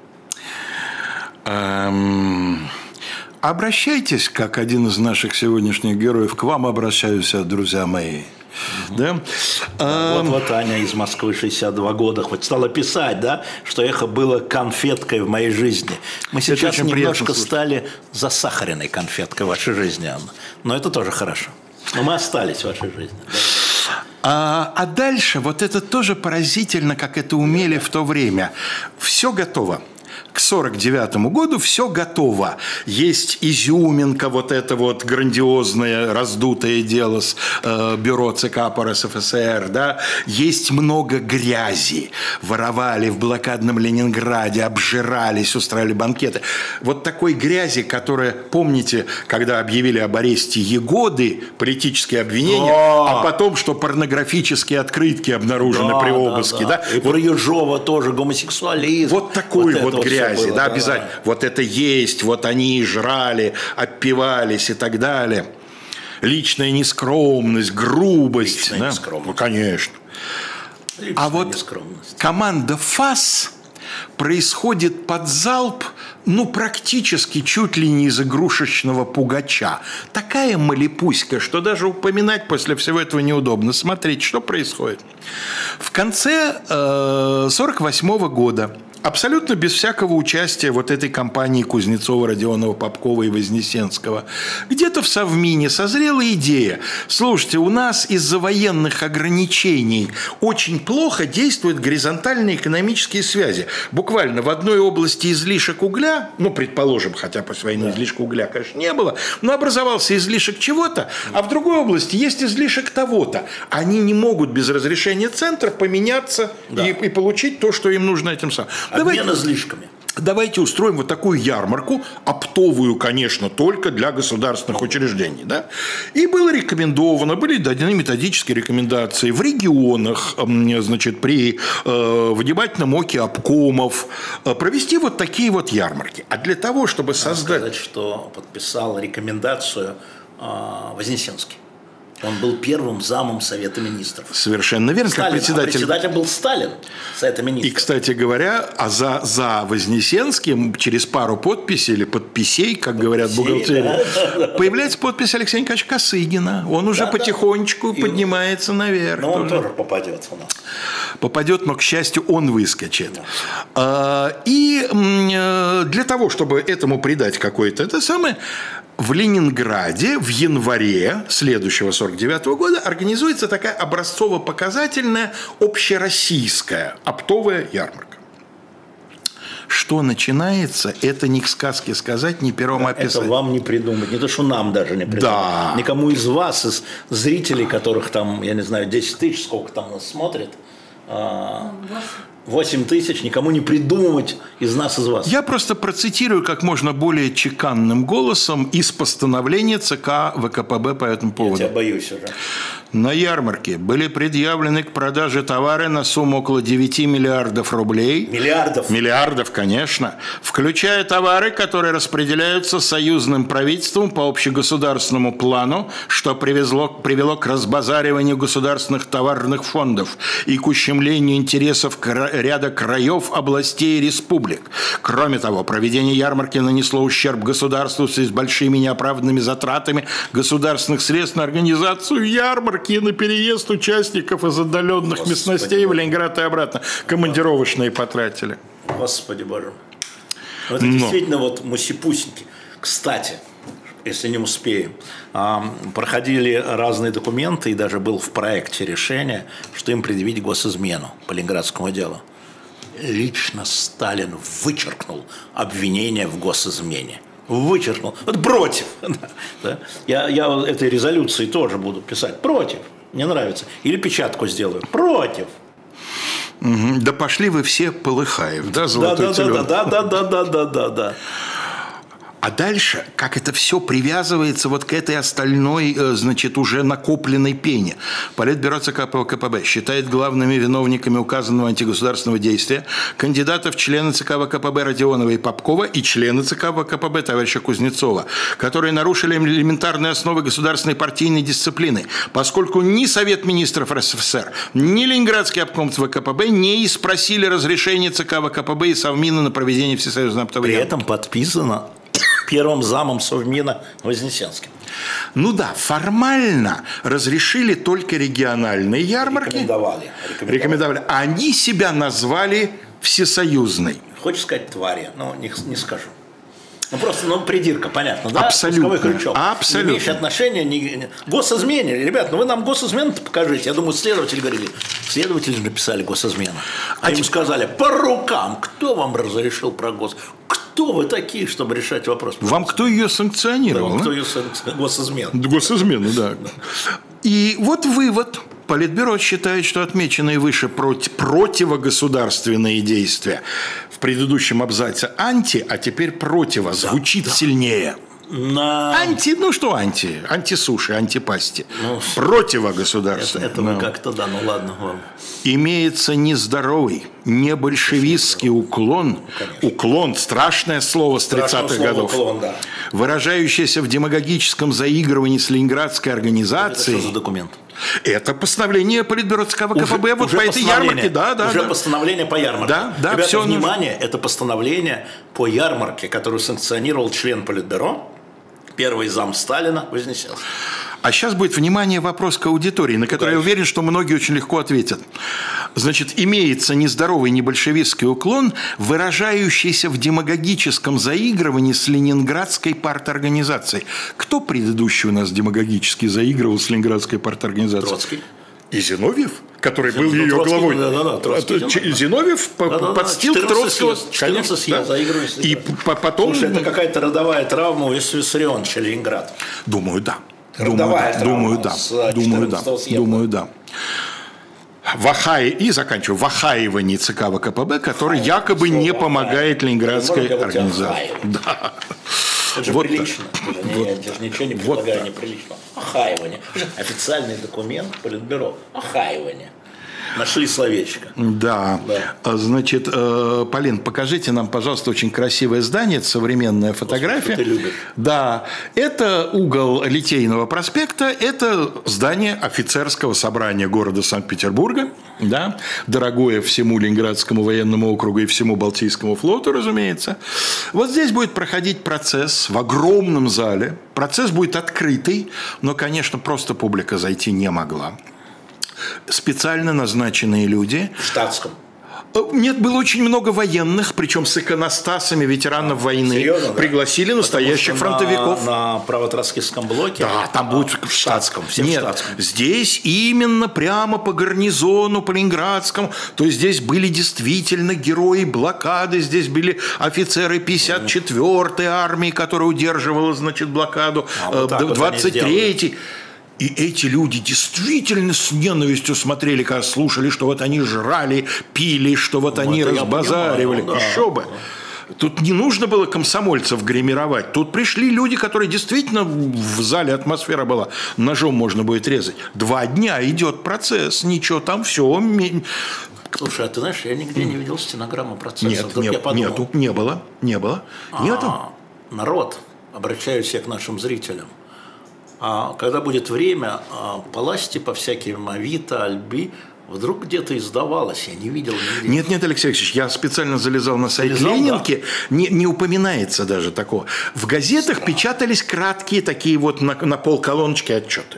Эм... Обращайтесь, как один из наших сегодняшних героев. К вам обращаюсь, друзья мои. Угу. Да? Вот, вот Аня из Москвы, шестьдесят два года, хоть стала писать, да, что эхо было конфеткой в моей жизни. Мы сейчас немножко стали засахаренной конфеткой в вашей жизни, Анна. Но это тоже хорошо. Но мы остались в вашей жизни. А, а дальше, вот это тоже поразительно, как это умели в то время. Все готово. К сорок девятому году все готово. Есть изюминка, вот это вот грандиозное раздутое дело с э, бюро ЦК по РСФСР, да. Есть много грязи. Воровали в блокадном Ленинграде, обжирались, устраивали банкеты. Вот такой грязи, которая, помните, когда объявили об аресте Егоды, политические обвинения, да. А потом, что порнографические открытки обнаружены да, при обыске, да. да. да. И про Ежова тоже, гомосексуализм. Вот такой вот, вот грязи. Было, да, да, обязательно. Да. Вот это есть, вот они жрали, отпивались и так далее. Личная нескромность, грубость. Личная да? нескромность. Ну, конечно. Личная а вот нескромность. Команда ФАС происходит под залп, ну, практически чуть ли не из игрушечного пугача. Такая малипуська, что даже упоминать после всего этого неудобно. Смотрите, что происходит. В конце э, сорок восьмого года абсолютно без всякого участия вот этой компании Кузнецова, Родионова, Попкова и Вознесенского. Где-то в Совмине созрела идея. Слушайте, у нас из-за военных ограничений очень плохо действуют горизонтальные экономические связи. Буквально в одной области излишек угля, ну, предположим, хотя после войны да. излишка угля, конечно, не было, но образовался излишек чего-то, а в другой области есть излишек того-то. Они не могут без разрешения центра поменяться да. и, и получить то, что им нужно этим самым. Обмен излишками. Давайте устроим вот такую ярмарку, оптовую, конечно, только для государственных учреждений. Да? И было рекомендовано, были даны методические рекомендации в регионах, значит, при э, внимательном оке обкомов э, провести вот такие вот ярмарки. А для того, чтобы Надо создать... сказать, что подписал рекомендацию э, Вознесенский. Он был первым замом Совета Министров. Совершенно верно. Сталин, как председатель... А председатель был Сталин, Совета Министров. И, кстати говоря, а за, за Вознесенским через пару подписей или подписей, как подписей, говорят в бухгалтерии, да? появляется подпись Алексея Николаевича Косыгина. Он уже да, потихонечку да. поднимается наверх. Но он тоже, тоже попадет у нас. Попадет, но, к счастью, он выскочит. Да. И для того, чтобы этому придать какое-то это самое... В Ленинграде в январе следующего сорок девятого года организуется такая образцово-показательная общероссийская оптовая ярмарка. Что начинается, это ни к сказке сказать, ни пером да, описать. Это вам не придумать, не то, что нам даже не придумать. Да. Никому из вас, из зрителей, которых там, я не знаю, десять тысяч, сколько там нас смотрит, восемь тысяч, никому не придумывать из нас, из вас. Я просто процитирую как можно более чеканным голосом из постановления ЦК ВКПБ по этому поводу. Я тебя боюсь уже. На ярмарке были предъявлены к продаже товары на сумму около девяти миллиардов рублей. Миллиардов? Миллиардов, конечно. Включая товары, которые распределяются союзным правительством по общегосударственному плану, что привезло, привело к разбазариванию государственных товарных фондов и к ущемлению интересов ряда краев, областей и республик. Кроме того, проведение ярмарки нанесло ущерб государству в связи с большими неоправданными затратами государственных средств на организацию ярмарки и на переезд участников из отдаленных Господи местностей Боже. В Ленинград и обратно. Командировочные потратили. Господи Боже. Это Но. действительно вот муси-пусеньки. Кстати, если не успеем, проходили разные документы, и даже был в проекте решение, что им предъявить госизмену по Ленинградскому делу. Лично Сталин вычеркнул обвинение в госизмене. Вычеркнул. Вот против. Да? Я, я этой резолюции тоже буду писать. Против. Мне нравится. Или печатку сделаю. Против. Угу. Да пошли вы все Полыхаев, да, золотой да, да, да, да, да, да, да, да, да. А дальше, как это все привязывается вот к этой остальной, значит, уже накопленной пене. Политбюро ЦК ВКПБ считает главными виновниками указанного антигосударственного действия кандидатов в члены ЦК ВКПБ Родионова и Попкова и члены ЦК ВКПБ товарища Кузнецова, которые нарушили элементарные основы государственной партийной дисциплины, поскольку ни Совет министров РСФСР, ни Ленинградский обком ВКПБ не спросили разрешения ЦК ВКПБ и Совмина на проведение всесоюзной оптовой ярмарки. При этом подписано первым замом Совмина Вознесенским. Ну да, формально разрешили только региональные ярмарки. Рекомендовали. Рекомендовали. Рекомендовали. Они себя назвали всесоюзной. Хочешь сказать твари, но не, не скажу. Ну, просто, ну, придирка, понятно, да? Абсолютно. Пусковой крючок. Абсолютно. Не имеешь отношения не... госизмене. Ребят, ну вы нам госизмену-то покажите. Я думаю, следователи говорили, следователи же написали госизмену. А, а им сказали, по рукам, кто вам разрешил про гос... Кто вы такие, чтобы решать вопрос? Вам кто ее санкционировал? Да, вам да? кто ее санкционировал? Госизмену. Госизмену, да. И вот вывод. Политбюро считает, что отмеченные выше против, противогосударственные действия в предыдущем абзаце анти, а теперь противо, звучит да, да. сильнее. На... Анти, ну что анти? Антисуши, антипасти. Ну, противогосударственные. Это, это ну. как-то, да, ну ладно вам. Имеется нездоровый, небольшевистский уклон, ну, уклон, страшное слово с тридцатых годов, уклон, да. выражающееся в демагогическом заигрывании с ленинградской организацией. Это что за документ? Это постановление Политбюро ЦК ВКПБ уже, вот уже по этой ярмарке. Да, да, уже да. постановление по ярмарке. Да, да, Ребята, все внимание, нужно. Это постановление по ярмарке, которое санкционировал член Политбюро, первый зам Сталина Вознесенский. А сейчас будет, внимание, вопрос к аудитории, на который, Дальше. я уверен, что многие очень легко ответят. Значит, имеется нездоровый небольшевистский уклон, выражающийся в демагогическом заигрывании с ленинградской парторганизацией. Кто предыдущий у нас демагогически заигрывал с ленинградской парторганизацией? Троцкий. И Зиновьев, который был ее Троцкий, главой. Да, да, да, Троцкий, Зиновьев да, да, подстил да, Троцкого. четырнадцать съезд, да? И потом... Слушай, это какая-то родовая травма у Виссарионовича Ленинград. Думаю, да. Родовая Думаю, да. Думаю, да. Думаю, да. Вахай... И заканчиваю. Вахаивание ЦК ВКПБ, который Вахаев, якобы не Вахаев. помогает ленинградской организации. Да. Это же вот прилично. Так. Не, Вот я же ничего не предлагаю вот неприлично. Охаивание. Официальный документ Политбюро. Охаивание. Нашли словечко. Да. да. Значит, Полин, покажите нам, пожалуйста, очень красивое здание, современная фотография. Господи, ты любишь. Да. Это угол Литейного проспекта, это здание офицерского собрания города Санкт-Петербурга. Да. Дорогое всему Ленинградскому военному округу и всему Балтийскому флоту, разумеется. Вот здесь будет проходить процесс в огромном зале. Процесс будет открытый, но, конечно, просто публика зайти не могла. Специально назначенные люди. В штатском. Нет, было очень много военных, причем с иконостасами ветеранов а, войны. Серьезно, пригласили да? настоящих фронтовиков. На, на правотроцкистском блоке? Да, там а, будет в штатском. Все Нет, в штатском. Здесь именно прямо по гарнизону, по Ленинградскому. То есть здесь были действительно герои блокады, здесь были офицеры пятьдесят четвёртой армии, которая удерживала, значит, блокаду, а, вот двадцать третьей. И эти люди действительно с ненавистью смотрели, когда слушали, что вот они жрали, пили, что вот ну, они разбазаривали. Понимаю, да. Еще бы. Тут не нужно было комсомольцев гримировать. Тут пришли люди, которые действительно в зале атмосфера была. Ножом можно будет резать. Два дня идет процесс, ничего там, все. Слушай, а ты знаешь, я нигде не видел стенограмму процесса. Нет, не, нету, не было, не было. А, нету. Народ, обращаюсь я к нашим зрителям. А когда будет время, полазьте по всяким Авито, Альби, вдруг где-то издавалось, я не видел нигде. Нет, нет, Алексей Алексеевич, я специально залезал на сайт залезал, Ленинки, да. не, не упоминается даже такого. В газетах Странно. печатались краткие такие вот на, на полколоночки отчеты.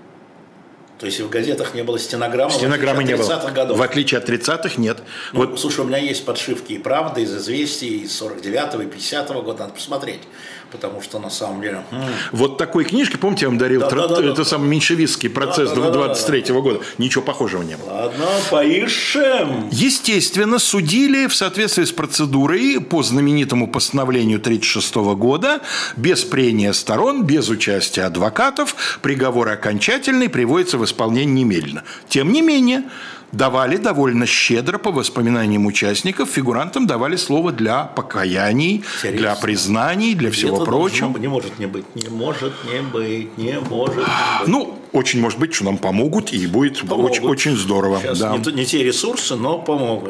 То есть в газетах не было стенограммы, стенограммы в отличие от тридцатых годов. В отличие от тридцатых нет. Ну, вот. Слушай, у меня есть подшивки и «Правды», из «Известий», из сорок девятого и пятидесятого года, надо посмотреть. Потому что на самом деле... Вот такой книжки, помните, я вам дарил, да, тр... да, да, это да. самый меньшевистский процесс да, да, двадцать третьего да, да, да. года. Ничего похожего не было. Ладно, поищем. Естественно, судили в соответствии с процедурой по знаменитому постановлению тридцать шестого года, без прения сторон, без участия адвокатов, приговор окончательный, приводится в исполнение немедленно. Тем не менее, давали довольно щедро по воспоминаниям участников, фигурантам давали слово для покаяний, Серьезно? для признаний, для всего Это прочего. Не может не быть, не может не быть, не может не быть. Ну, очень может быть, что нам помогут, и будет очень, очень здорово. Сейчас да. не, не те ресурсы, но помогут.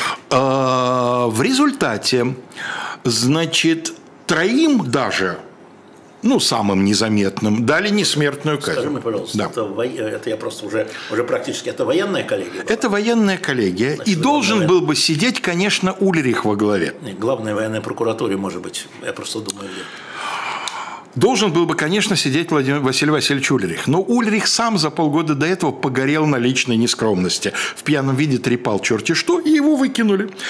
А, в результате, значит, троим даже... Ну, самым незаметным, дали несмертную казнь. Скажи мне, пожалуйста, да. это, во... это я просто уже, уже практически, это военная коллегия? Была? Это военная коллегия. Значит, и должен военная... был бы сидеть, конечно, Ульрих во главе. Нет, главная военная прокуратура, может быть, я просто думаю, где. Должен был бы, конечно, сидеть Владимир Василий Васильевич Ульрих. Но Ульрих сам за полгода до этого погорел на личной нескромности. В пьяном виде трепал черти что, и его выкинули.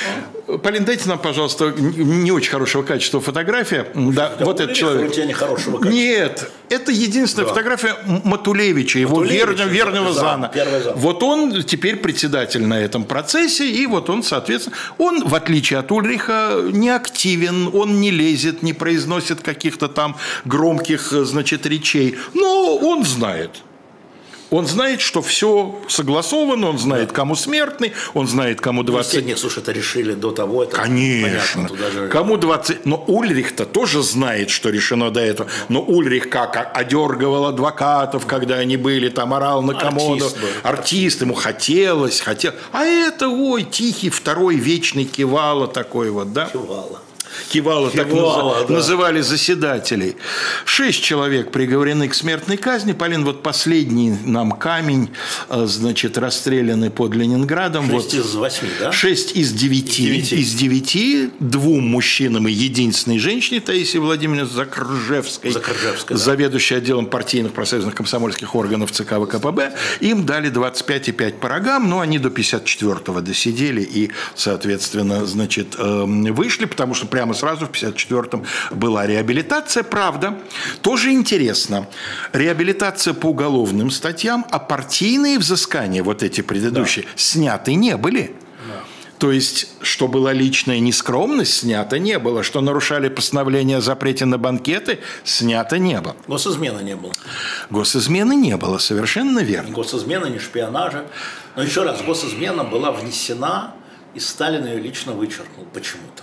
Полин, дайте нам, пожалуйста, не очень хорошего качества фотография. Да, да, вот этот человек. У тебя не хорошего качества. Нет, это единственная да. фотография Матулевича, его Матулевича, верного, верного зама. зам. Вот он теперь председатель на этом процессе, и вот он, соответственно, он, в отличие от Ульриха, не активен, он не лезет, не произносит каких-то там громких, значит, речей, но он знает. Он знает, что все согласовано, он знает, кому смертный, он знает, кому двадцать... Нет, слушай, это решили до того. Это конечно. Понятно, даже... Кому двадцать... Но Ульрих-то тоже знает, что решено до этого. Но Ульрих как одергивал адвокатов, когда они были, там орал на комоду. Артист, был. Артист, ему хотелось, хотел. А это, ой, тихий, второй вечный Кивало такой вот, да? Кивало. Кивало, так Кивало, наз... да. называли заседателей. Шесть человек приговорены к смертной казни. Полин, вот последний нам камень, значит, расстреляны под Ленинградом. Шесть вот. из восьми, да? Шесть из девяти. Из девяти. Из девяти. Двум мужчинам и единственной женщине, Таисии Владимировне Закржевской, Закржевской, да. заведующей отделом партийных профсоюзных комсомольских органов ЦК ВКПБ. Им дали двадцать пять и пять по рогам, но они до пятьдесят четвёртого досидели и, соответственно, значит, вышли, потому что прямо сразу в пятьдесят четвёртом была реабилитация. Правда, тоже интересно. Реабилитация по уголовным статьям, а партийные взыскания, вот эти предыдущие, да. сняты не были. Да. То есть, что была личная нескромность, снято не было. Что нарушали постановление о запрете на банкеты, снято не было. Госизмены не было. Госизмены не было, совершенно верно. Ни госизмены, ни шпионажа. Но еще раз, госизмена была внесена, и Сталин ее лично вычеркнул почему-то.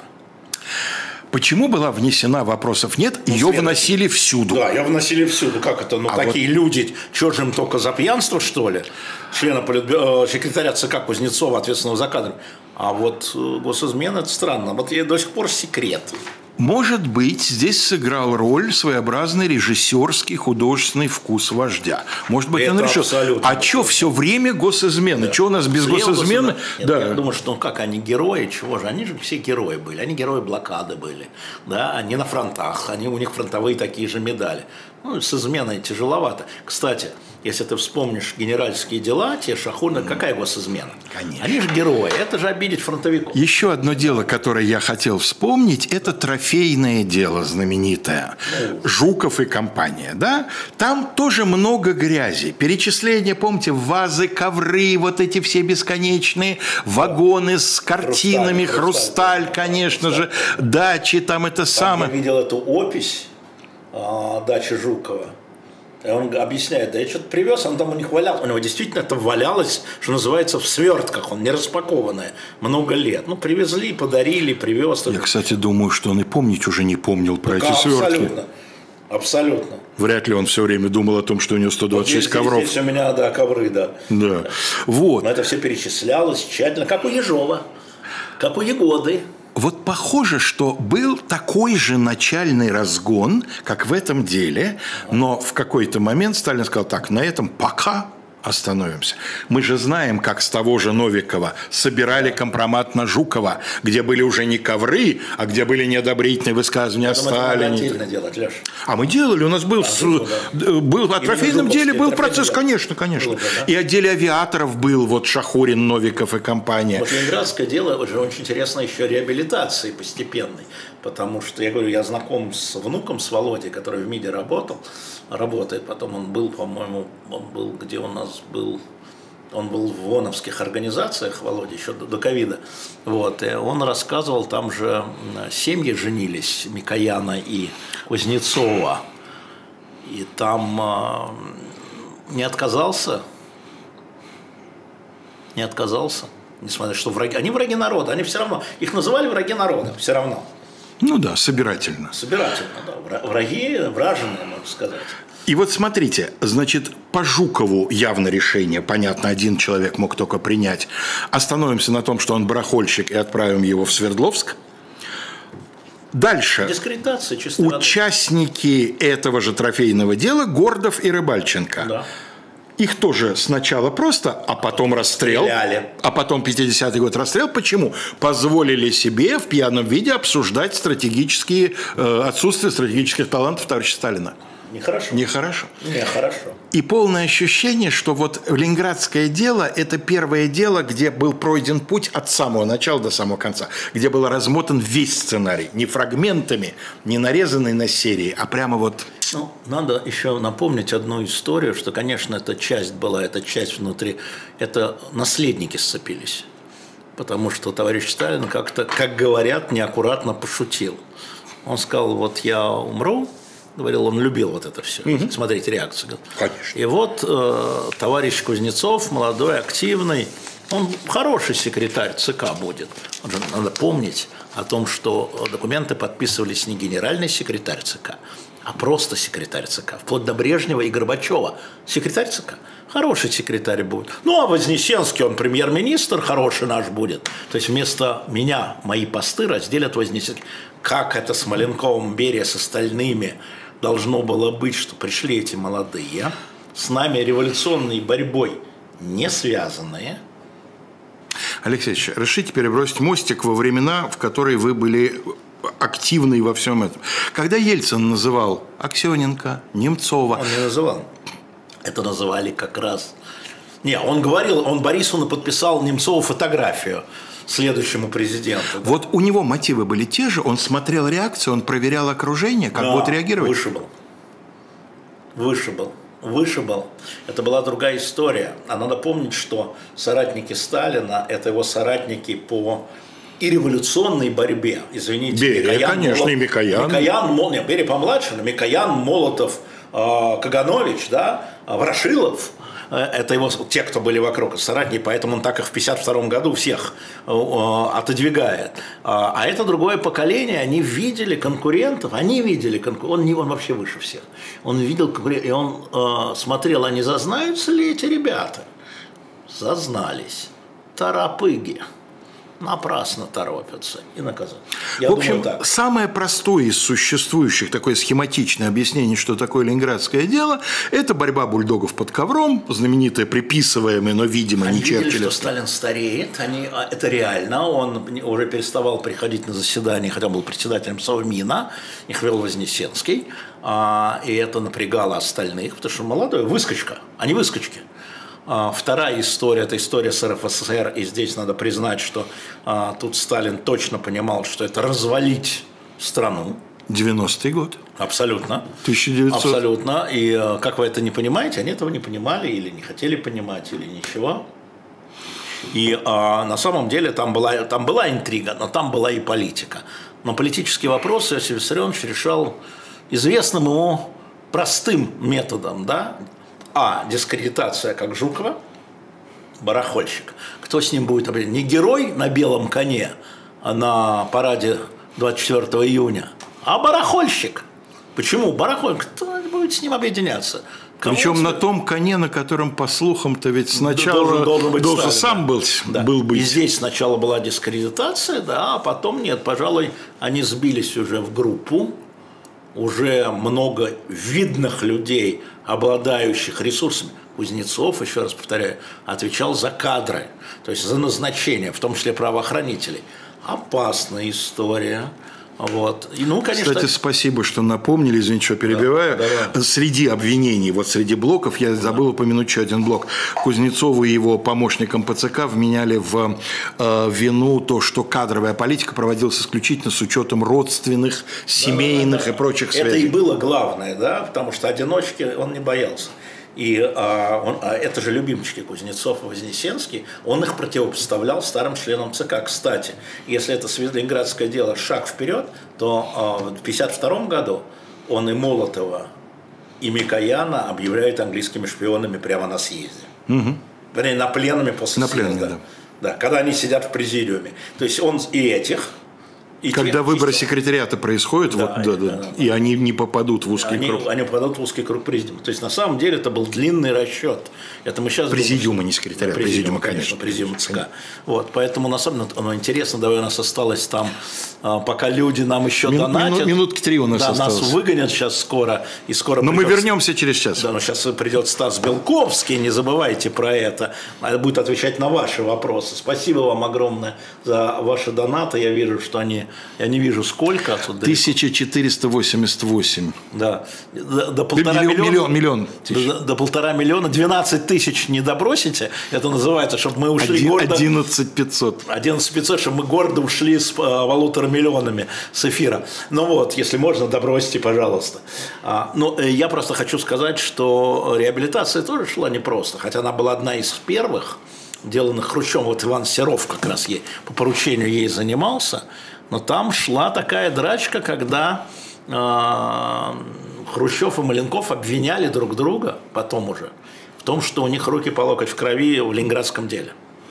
Почему была внесена, вопросов нет, ну, ее вносили всюду. Да, ее вносили всюду. Как это? Ну, а такие вот... люди, что же им только за пьянство, что ли? Члена политбюро, секретаря ЦК Кузнецова, ответственного за кадры. А вот госизмена – это странно. Вот я до сих пор секрет. Может быть, здесь сыграл роль своеобразный режиссерский художественный вкус вождя. Может быть, это он решил, а что все время госизмены? Да. Что у нас без Слева госизмены? Нет, да. Я думаю, что ну как они герои, чего же? Они же все герои были. Они герои блокады были. Да? Они на фронтах, они, у них фронтовые такие же медали. Ну, с изменой тяжеловато. Кстати, если ты вспомнишь генеральские дела, те Шахуна, mm. какая госизмена? Конечно. Они же герои, это же обидеть фронтовиков. Еще одно дело, которое я хотел вспомнить, это трофейное дело знаменитое. Mm. Жуков и компания, да? Там тоже много грязи. Перечисления, помните, вазы, ковры, вот эти все бесконечные, вагоны с картинами, хрусталь, хрусталь, хрусталь конечно хрусталь. же, дачи, там это там самое. Я видел эту опись дачи Жукова. И он объясняет, да я что-то привез, он там у них валялся. У него действительно это валялось, что называется, в свертках, он не распакованное, много лет. Ну, привезли, подарили, привез. Я, кстати, думаю, что он и помнить уже не помнил про так, эти абсолютно, свертки. Абсолютно, абсолютно. Вряд ли он все время думал о том, что у него сто двадцать шесть вот здесь, ковров. Здесь у меня, да, ковры, да. Да, вот. Но это все перечислялось тщательно, как у Ежова, как у Егоды. Вот похоже, что был такой же начальный разгон, как в этом деле, но в какой-то момент Сталин сказал, так, на этом пока остановимся. Мы же знаем, как с того же Новикова собирали компромат на Жукова, где были уже не ковры, а где были неодобрительные высказывания о Сталине. Делать, Леш. А мы делали, у нас был, а, с, было, да. был о трофейном деле был процесс, дело. конечно, конечно. Было, да? И о деле авиаторов был вот Шахурин, Новиков и компания. Вот ленинградское дело уже очень интересно еще реабилитации постепенной, потому что, я говорю, я знаком с внуком, с Володей, который в МИДе работал, работает, потом он был, по-моему, он был, где у нас был, он был в ООНовских организациях, Володя, еще до ковида, вот, и он рассказывал, там же семьи женились, Микояна и Кузнецова, и там э, не отказался, не отказался, несмотря что враги, они враги народа, они все равно, их называли враги народа, все равно. Ну да, собирательно. Собирательно, да. Враги, враженные, можно сказать. И вот смотрите, значит, по Жукову явно решение, понятно, один человек мог только принять. Остановимся на том, что он барахольщик, и отправим его в Свердловск. Дальше. Дискредитация, чисто участники этого же трофейного дела Гордов и Рыбальченко. Да. Их тоже сначала просто, а потом расстрел, стреляли. А потом пятидесятый год расстрел. Почему? Позволили себе в пьяном виде обсуждать стратегические, э, отсутствие стратегических талантов товарища Сталина. Нехорошо. Нехорошо. Нехорошо. И полное ощущение, что вот Ленинградское дело – это первое дело, где был пройден путь от самого начала до самого конца, где был размотан весь сценарий, не фрагментами, не нарезанный на серии, а прямо вот… Ну, надо еще напомнить одну историю, что, конечно, эта часть была, эта часть внутри, это наследники сцепились. Потому что товарищ Сталин как-то, как говорят, неаккуратно пошутил. Он сказал, вот я умру, говорил, он любил вот это все, угу. смотреть реакцию. Конечно. И вот э, товарищ Кузнецов, молодой, активный, он хороший секретарь ЦК будет. Он же, надо помнить о том, что документы подписывались не генеральный секретарь ЦК, а просто секретарь ЦК, вплоть до Брежнева и Горбачева. Секретарь ЦК. Хороший секретарь будет. Ну, а Вознесенский, он премьер-министр, хороший наш будет. То есть вместо меня мои посты разделят Вознесенский. Как это с Маленковым, Берия, с остальными должно было быть, что пришли эти молодые, с нами революционной борьбой не связанные. Алексей Ильич, решите перебросить мостик во времена, в которые вы были активны во всем этом. Когда Ельцин называл Аксененко, Немцова… Он не называл. Это называли как раз… Не, он говорил, он Борисовну подписал Немцову фотографию следующему президенту. Да. Вот у него мотивы были те же, он смотрел реакцию, он проверял окружение, как да, будет реагировать. Вышибал. Вышибал. Вышибал. Это была другая история. А надо помнить, что соратники Сталина – это его соратники по и революционной борьбе. Извините. Берия, Микоян, конечно, Молот... и Микоян. Микоян, Мол... Нет, Берия помладше, но Микоян, Молотов, э, Каганович, да, Ворошилов. Это его, те, кто были вокруг, соратники, поэтому он так их в пятьдесят втором году всех э, отодвигает. А, а это другое поколение, они видели конкурентов, они видели конкурентов, он, не, он вообще выше всех. Он видел конкурентов, и он э, смотрел, а не зазнаются ли эти ребята? Зазнались. Торопыги. Напрасно торопятся и наказать. Я в общем, думаю, так. Самое простое из существующих, такое схематичное объяснение, что такое Ленинградское дело, это борьба бульдогов под ковром, знаменитая, приписываемая, но, видимо, они не Черчилля. Они видели, что Сталин стареет, они, это реально, он уже переставал приходить на заседания, хотя был председателем Совмина, их вел Вознесенский, и это напрягало остальных, потому что молодой, выскочка, они выскочки. Вторая история – это история с эр эф эс эс эр, и здесь надо признать, что а, тут Сталин точно понимал, что это развалить страну. девяностый год. Абсолютно. тысяча девятьсот. Абсолютно. И а, как вы это не понимаете, они этого не понимали или не хотели понимать, или ничего. И а, на самом деле там была, там была интрига, но там была и политика. Но политические вопросы Иосиф Виссарионович решал известным ему простым методом, да? А. Дискредитация, как Жукова, барахольщик. Кто с ним будет? Не герой на белом коне на параде двадцать четвёртого июня, а барахольщик. Почему барахольщик? Кто будет с ним объединяться? Кому Причем он... на том коне, на котором, по слухам-то, ведь сначала должен, должен, быть должен Сталин, сам да. был, да. был быть. И здесь сначала была дискредитация, да, а потом нет. Пожалуй, они сбились уже в группу. Уже много видных людей, обладающих ресурсами. Кузнецов, еще раз повторяю, отвечал за кадры, то есть за назначение, в том числе правоохранителей. Опасная история. Вот. И, ну, конечно... Кстати, спасибо, что напомнили, извините, что перебиваю. Да, да. Среди обвинений, вот среди блоков, я забыл упомянуть еще один блок. Кузнецову и его помощникам по ЦК вменяли в э, вину то, что кадровая политика проводилась исключительно с учетом родственных, семейных да, да, да. и прочих связей. Это и было главное, да, потому что одиночки он не боялся. И а, он, а это же любимчики Кузнецов и Вознесенский, он их противопоставлял старым членам ЦК. Кстати, если это Ленинградское дело шаг вперед, то а, в тысяча девятьсот пятьдесят втором году он и Молотова, и Микояна объявляет английскими шпионами прямо на съезде. Угу. Вернее, на пленуме после на съезда. Пленуме, да. Да, когда они сидят в президиуме. То есть он и этих... И когда тех, выборы и секретариата происходят, да, вот, да, да, да, и они не попадут в узкий они, круг. Они попадут в узкий круг президиума. То есть, на самом деле, это был длинный расчет. Это мы сейчас президиума, думаем, не секретариат, президиума, президиума, конечно. Президиума ЦК. Вот, поэтому, на самом деле, оно интересно. Давай, у нас осталось там, пока люди нам еще Мин, донатят. Мину, минутки три у нас да, осталось. Нас выгонят сейчас скоро. И скоро но придет... мы вернемся через час. Да, но сейчас придет Стас Белковский, не забывайте про это. Будет отвечать на ваши вопросы. Спасибо вам огромное за ваши донаты. Я вижу, что они Я не вижу, сколько отсюда. тысяча четыреста восемьдесят восемь. Да. До, до полтора миллион, миллиона. Миллион, миллион до, до полтора миллиона. двенадцать тысяч не добросите. Это называется, чтобы мы ушли Один, гордо. одиннадцать пятьсот. одиннадцать тысяч пятьсот, чтобы мы гордо ушли с полутора миллионами с эфира. Ну вот, если можно, добросьте, пожалуйста. А, ну, я просто хочу сказать, что реабилитация тоже шла непросто. Хотя она была одна из первых, деланных Хрущевым. Вот Иван Серов как раз ей, по поручению ей занимался. Но там шла такая драчка, когда э, Хрущев и Маленков обвиняли друг друга потом уже в том, что у них руки по локоть в крови в ленинградском деле.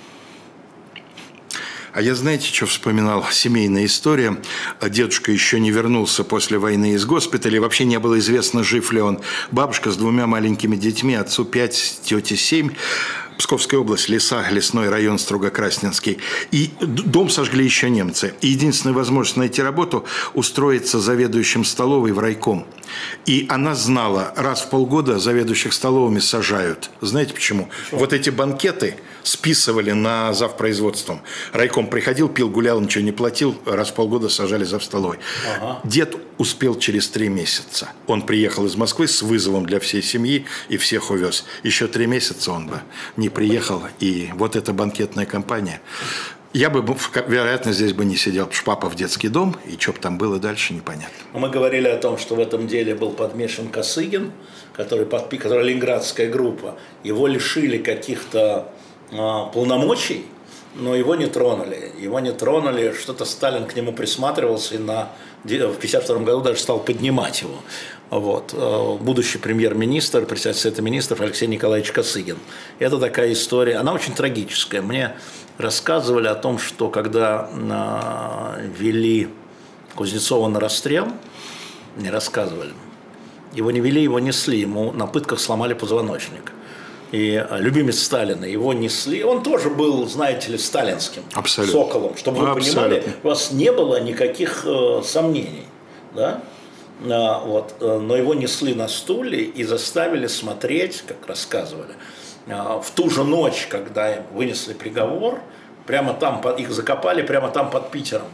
А я, знаете, что вспоминал? Семейная история. Дедушка еще не вернулся после войны из госпиталя. Вообще не было известно, жив ли он. Бабушка с двумя маленькими детьми, отцу пять, тете семь. Псковская область, леса, лесной район Строго-Красненский. И дом сожгли еще немцы. И единственная возможность найти работу – устроиться заведующим столовой в райком. И она знала, раз в полгода заведующих столовыми сажают. Знаете почему? Почему? Вот эти банкеты списывали на завпроизводством. Райком приходил, пил, гулял, ничего не платил. Раз в полгода сажали завстоловой. Ага. Дед успел через три месяца. Он приехал из Москвы с вызовом для всей семьи и всех увез. Еще три месяца он бы не приехал. И вот эта банкетная компания. Я бы, вероятно, здесь бы не сидел, потому что папа в детский дом, и что бы там было дальше, непонятно. Мы говорили о том, что в этом деле был подмешан Косыгин, который, подпи... который ленинградская группа. Его лишили каких-то а, полномочий, но его не тронули. Его не тронули, что-то Сталин к нему присматривался и на... в пятьдесят втором году даже стал поднимать его. Вот. Будущий премьер-министр, председатель Совета министров Алексей Николаевич Косыгин. Это такая история, она очень трагическая. Мне рассказывали о том, что когда вели Кузнецова на расстрел, не рассказывали, его не вели, его несли, ему на пытках сломали позвоночник. И любимец Сталина, его несли, он тоже был, знаете ли, сталинским Абсолютно. Соколом, чтобы вы Абсолютно. Понимали, у вас не было никаких э, сомнений, да? А, вот, но его несли на стуле и заставили смотреть, как рассказывали, а, в ту же ночь, когда им вынесли приговор, прямо там, их закопали прямо там под Питером,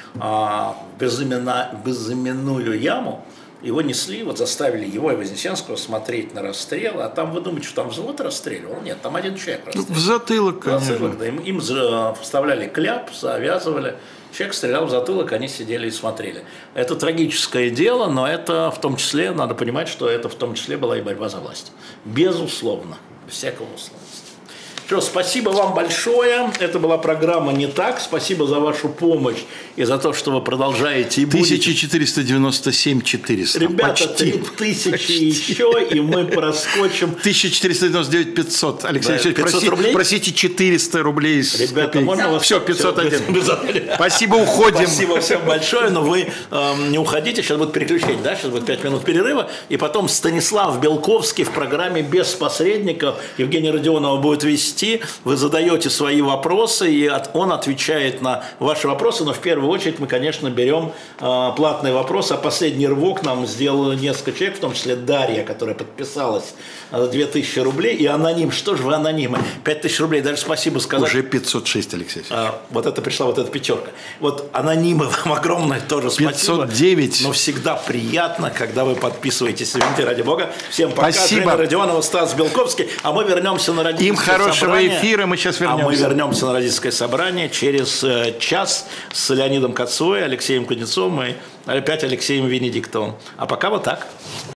а, в безымена, безыменную яму. Его несли, вот заставили его и Вознесенского смотреть на расстрел, а там вы думаете, что там взвод расстреливал? Нет, там один человек расстреливал. В затылок, конечно. В затылок, да, им, им вставляли кляп, завязывали, человек стрелял в затылок, они сидели и смотрели. Это трагическое дело, но это в том числе, надо понимать, что это в том числе была и борьба за власть. Безусловно, без всякого условия. Что, спасибо вам большое. Это была программа «Не так». Спасибо за вашу помощь и за то, что вы продолжаете и будете. тысяча четыреста девяносто семь четыреста. Ребята, три тысячи еще, и мы проскочим. тысяча четыреста девяносто девять пятьсот. Алексей Алексеевич, да, проси, рублей? Просите четыреста рублей. Ребята, можно вас... Все, пятьсот один. Спасибо, уходим. Спасибо всем большое, но вы э, не уходите. Сейчас будет переключение, да? Сейчас будет пять минут перерыва. И потом Станислав Белковский в программе «Без посредников». Евгения Родионова будет вести. Вы задаете свои вопросы, и он отвечает на ваши вопросы, но в первую очередь мы, конечно, берем э, платные вопросы, а последний рывок нам сделало несколько человек, в том числе Дарья, которая подписалась за две тысячи рублей, и аноним. Что же вы анонимы? пять тысяч рублей, даже спасибо сказать. Уже пятьсот шесть, Алексей а, Вот это пришла, вот эта пятерка. Вот анонимы вам огромное тоже спасибо. пятьсот девять. Но всегда приятно, когда вы подписываетесь. Извините, ради бога. Всем пока. Спасибо. Женя Родионова, Стас Белковский, а мы вернемся на родительское Им хорошего собрание. Эфира, мы сейчас вернемся. А мы вернемся на родительское собрание через э, час с Леонидом Кацуей, Алексеем Кузнецовым и опять Алексеем Венедиктовым. А пока вот так.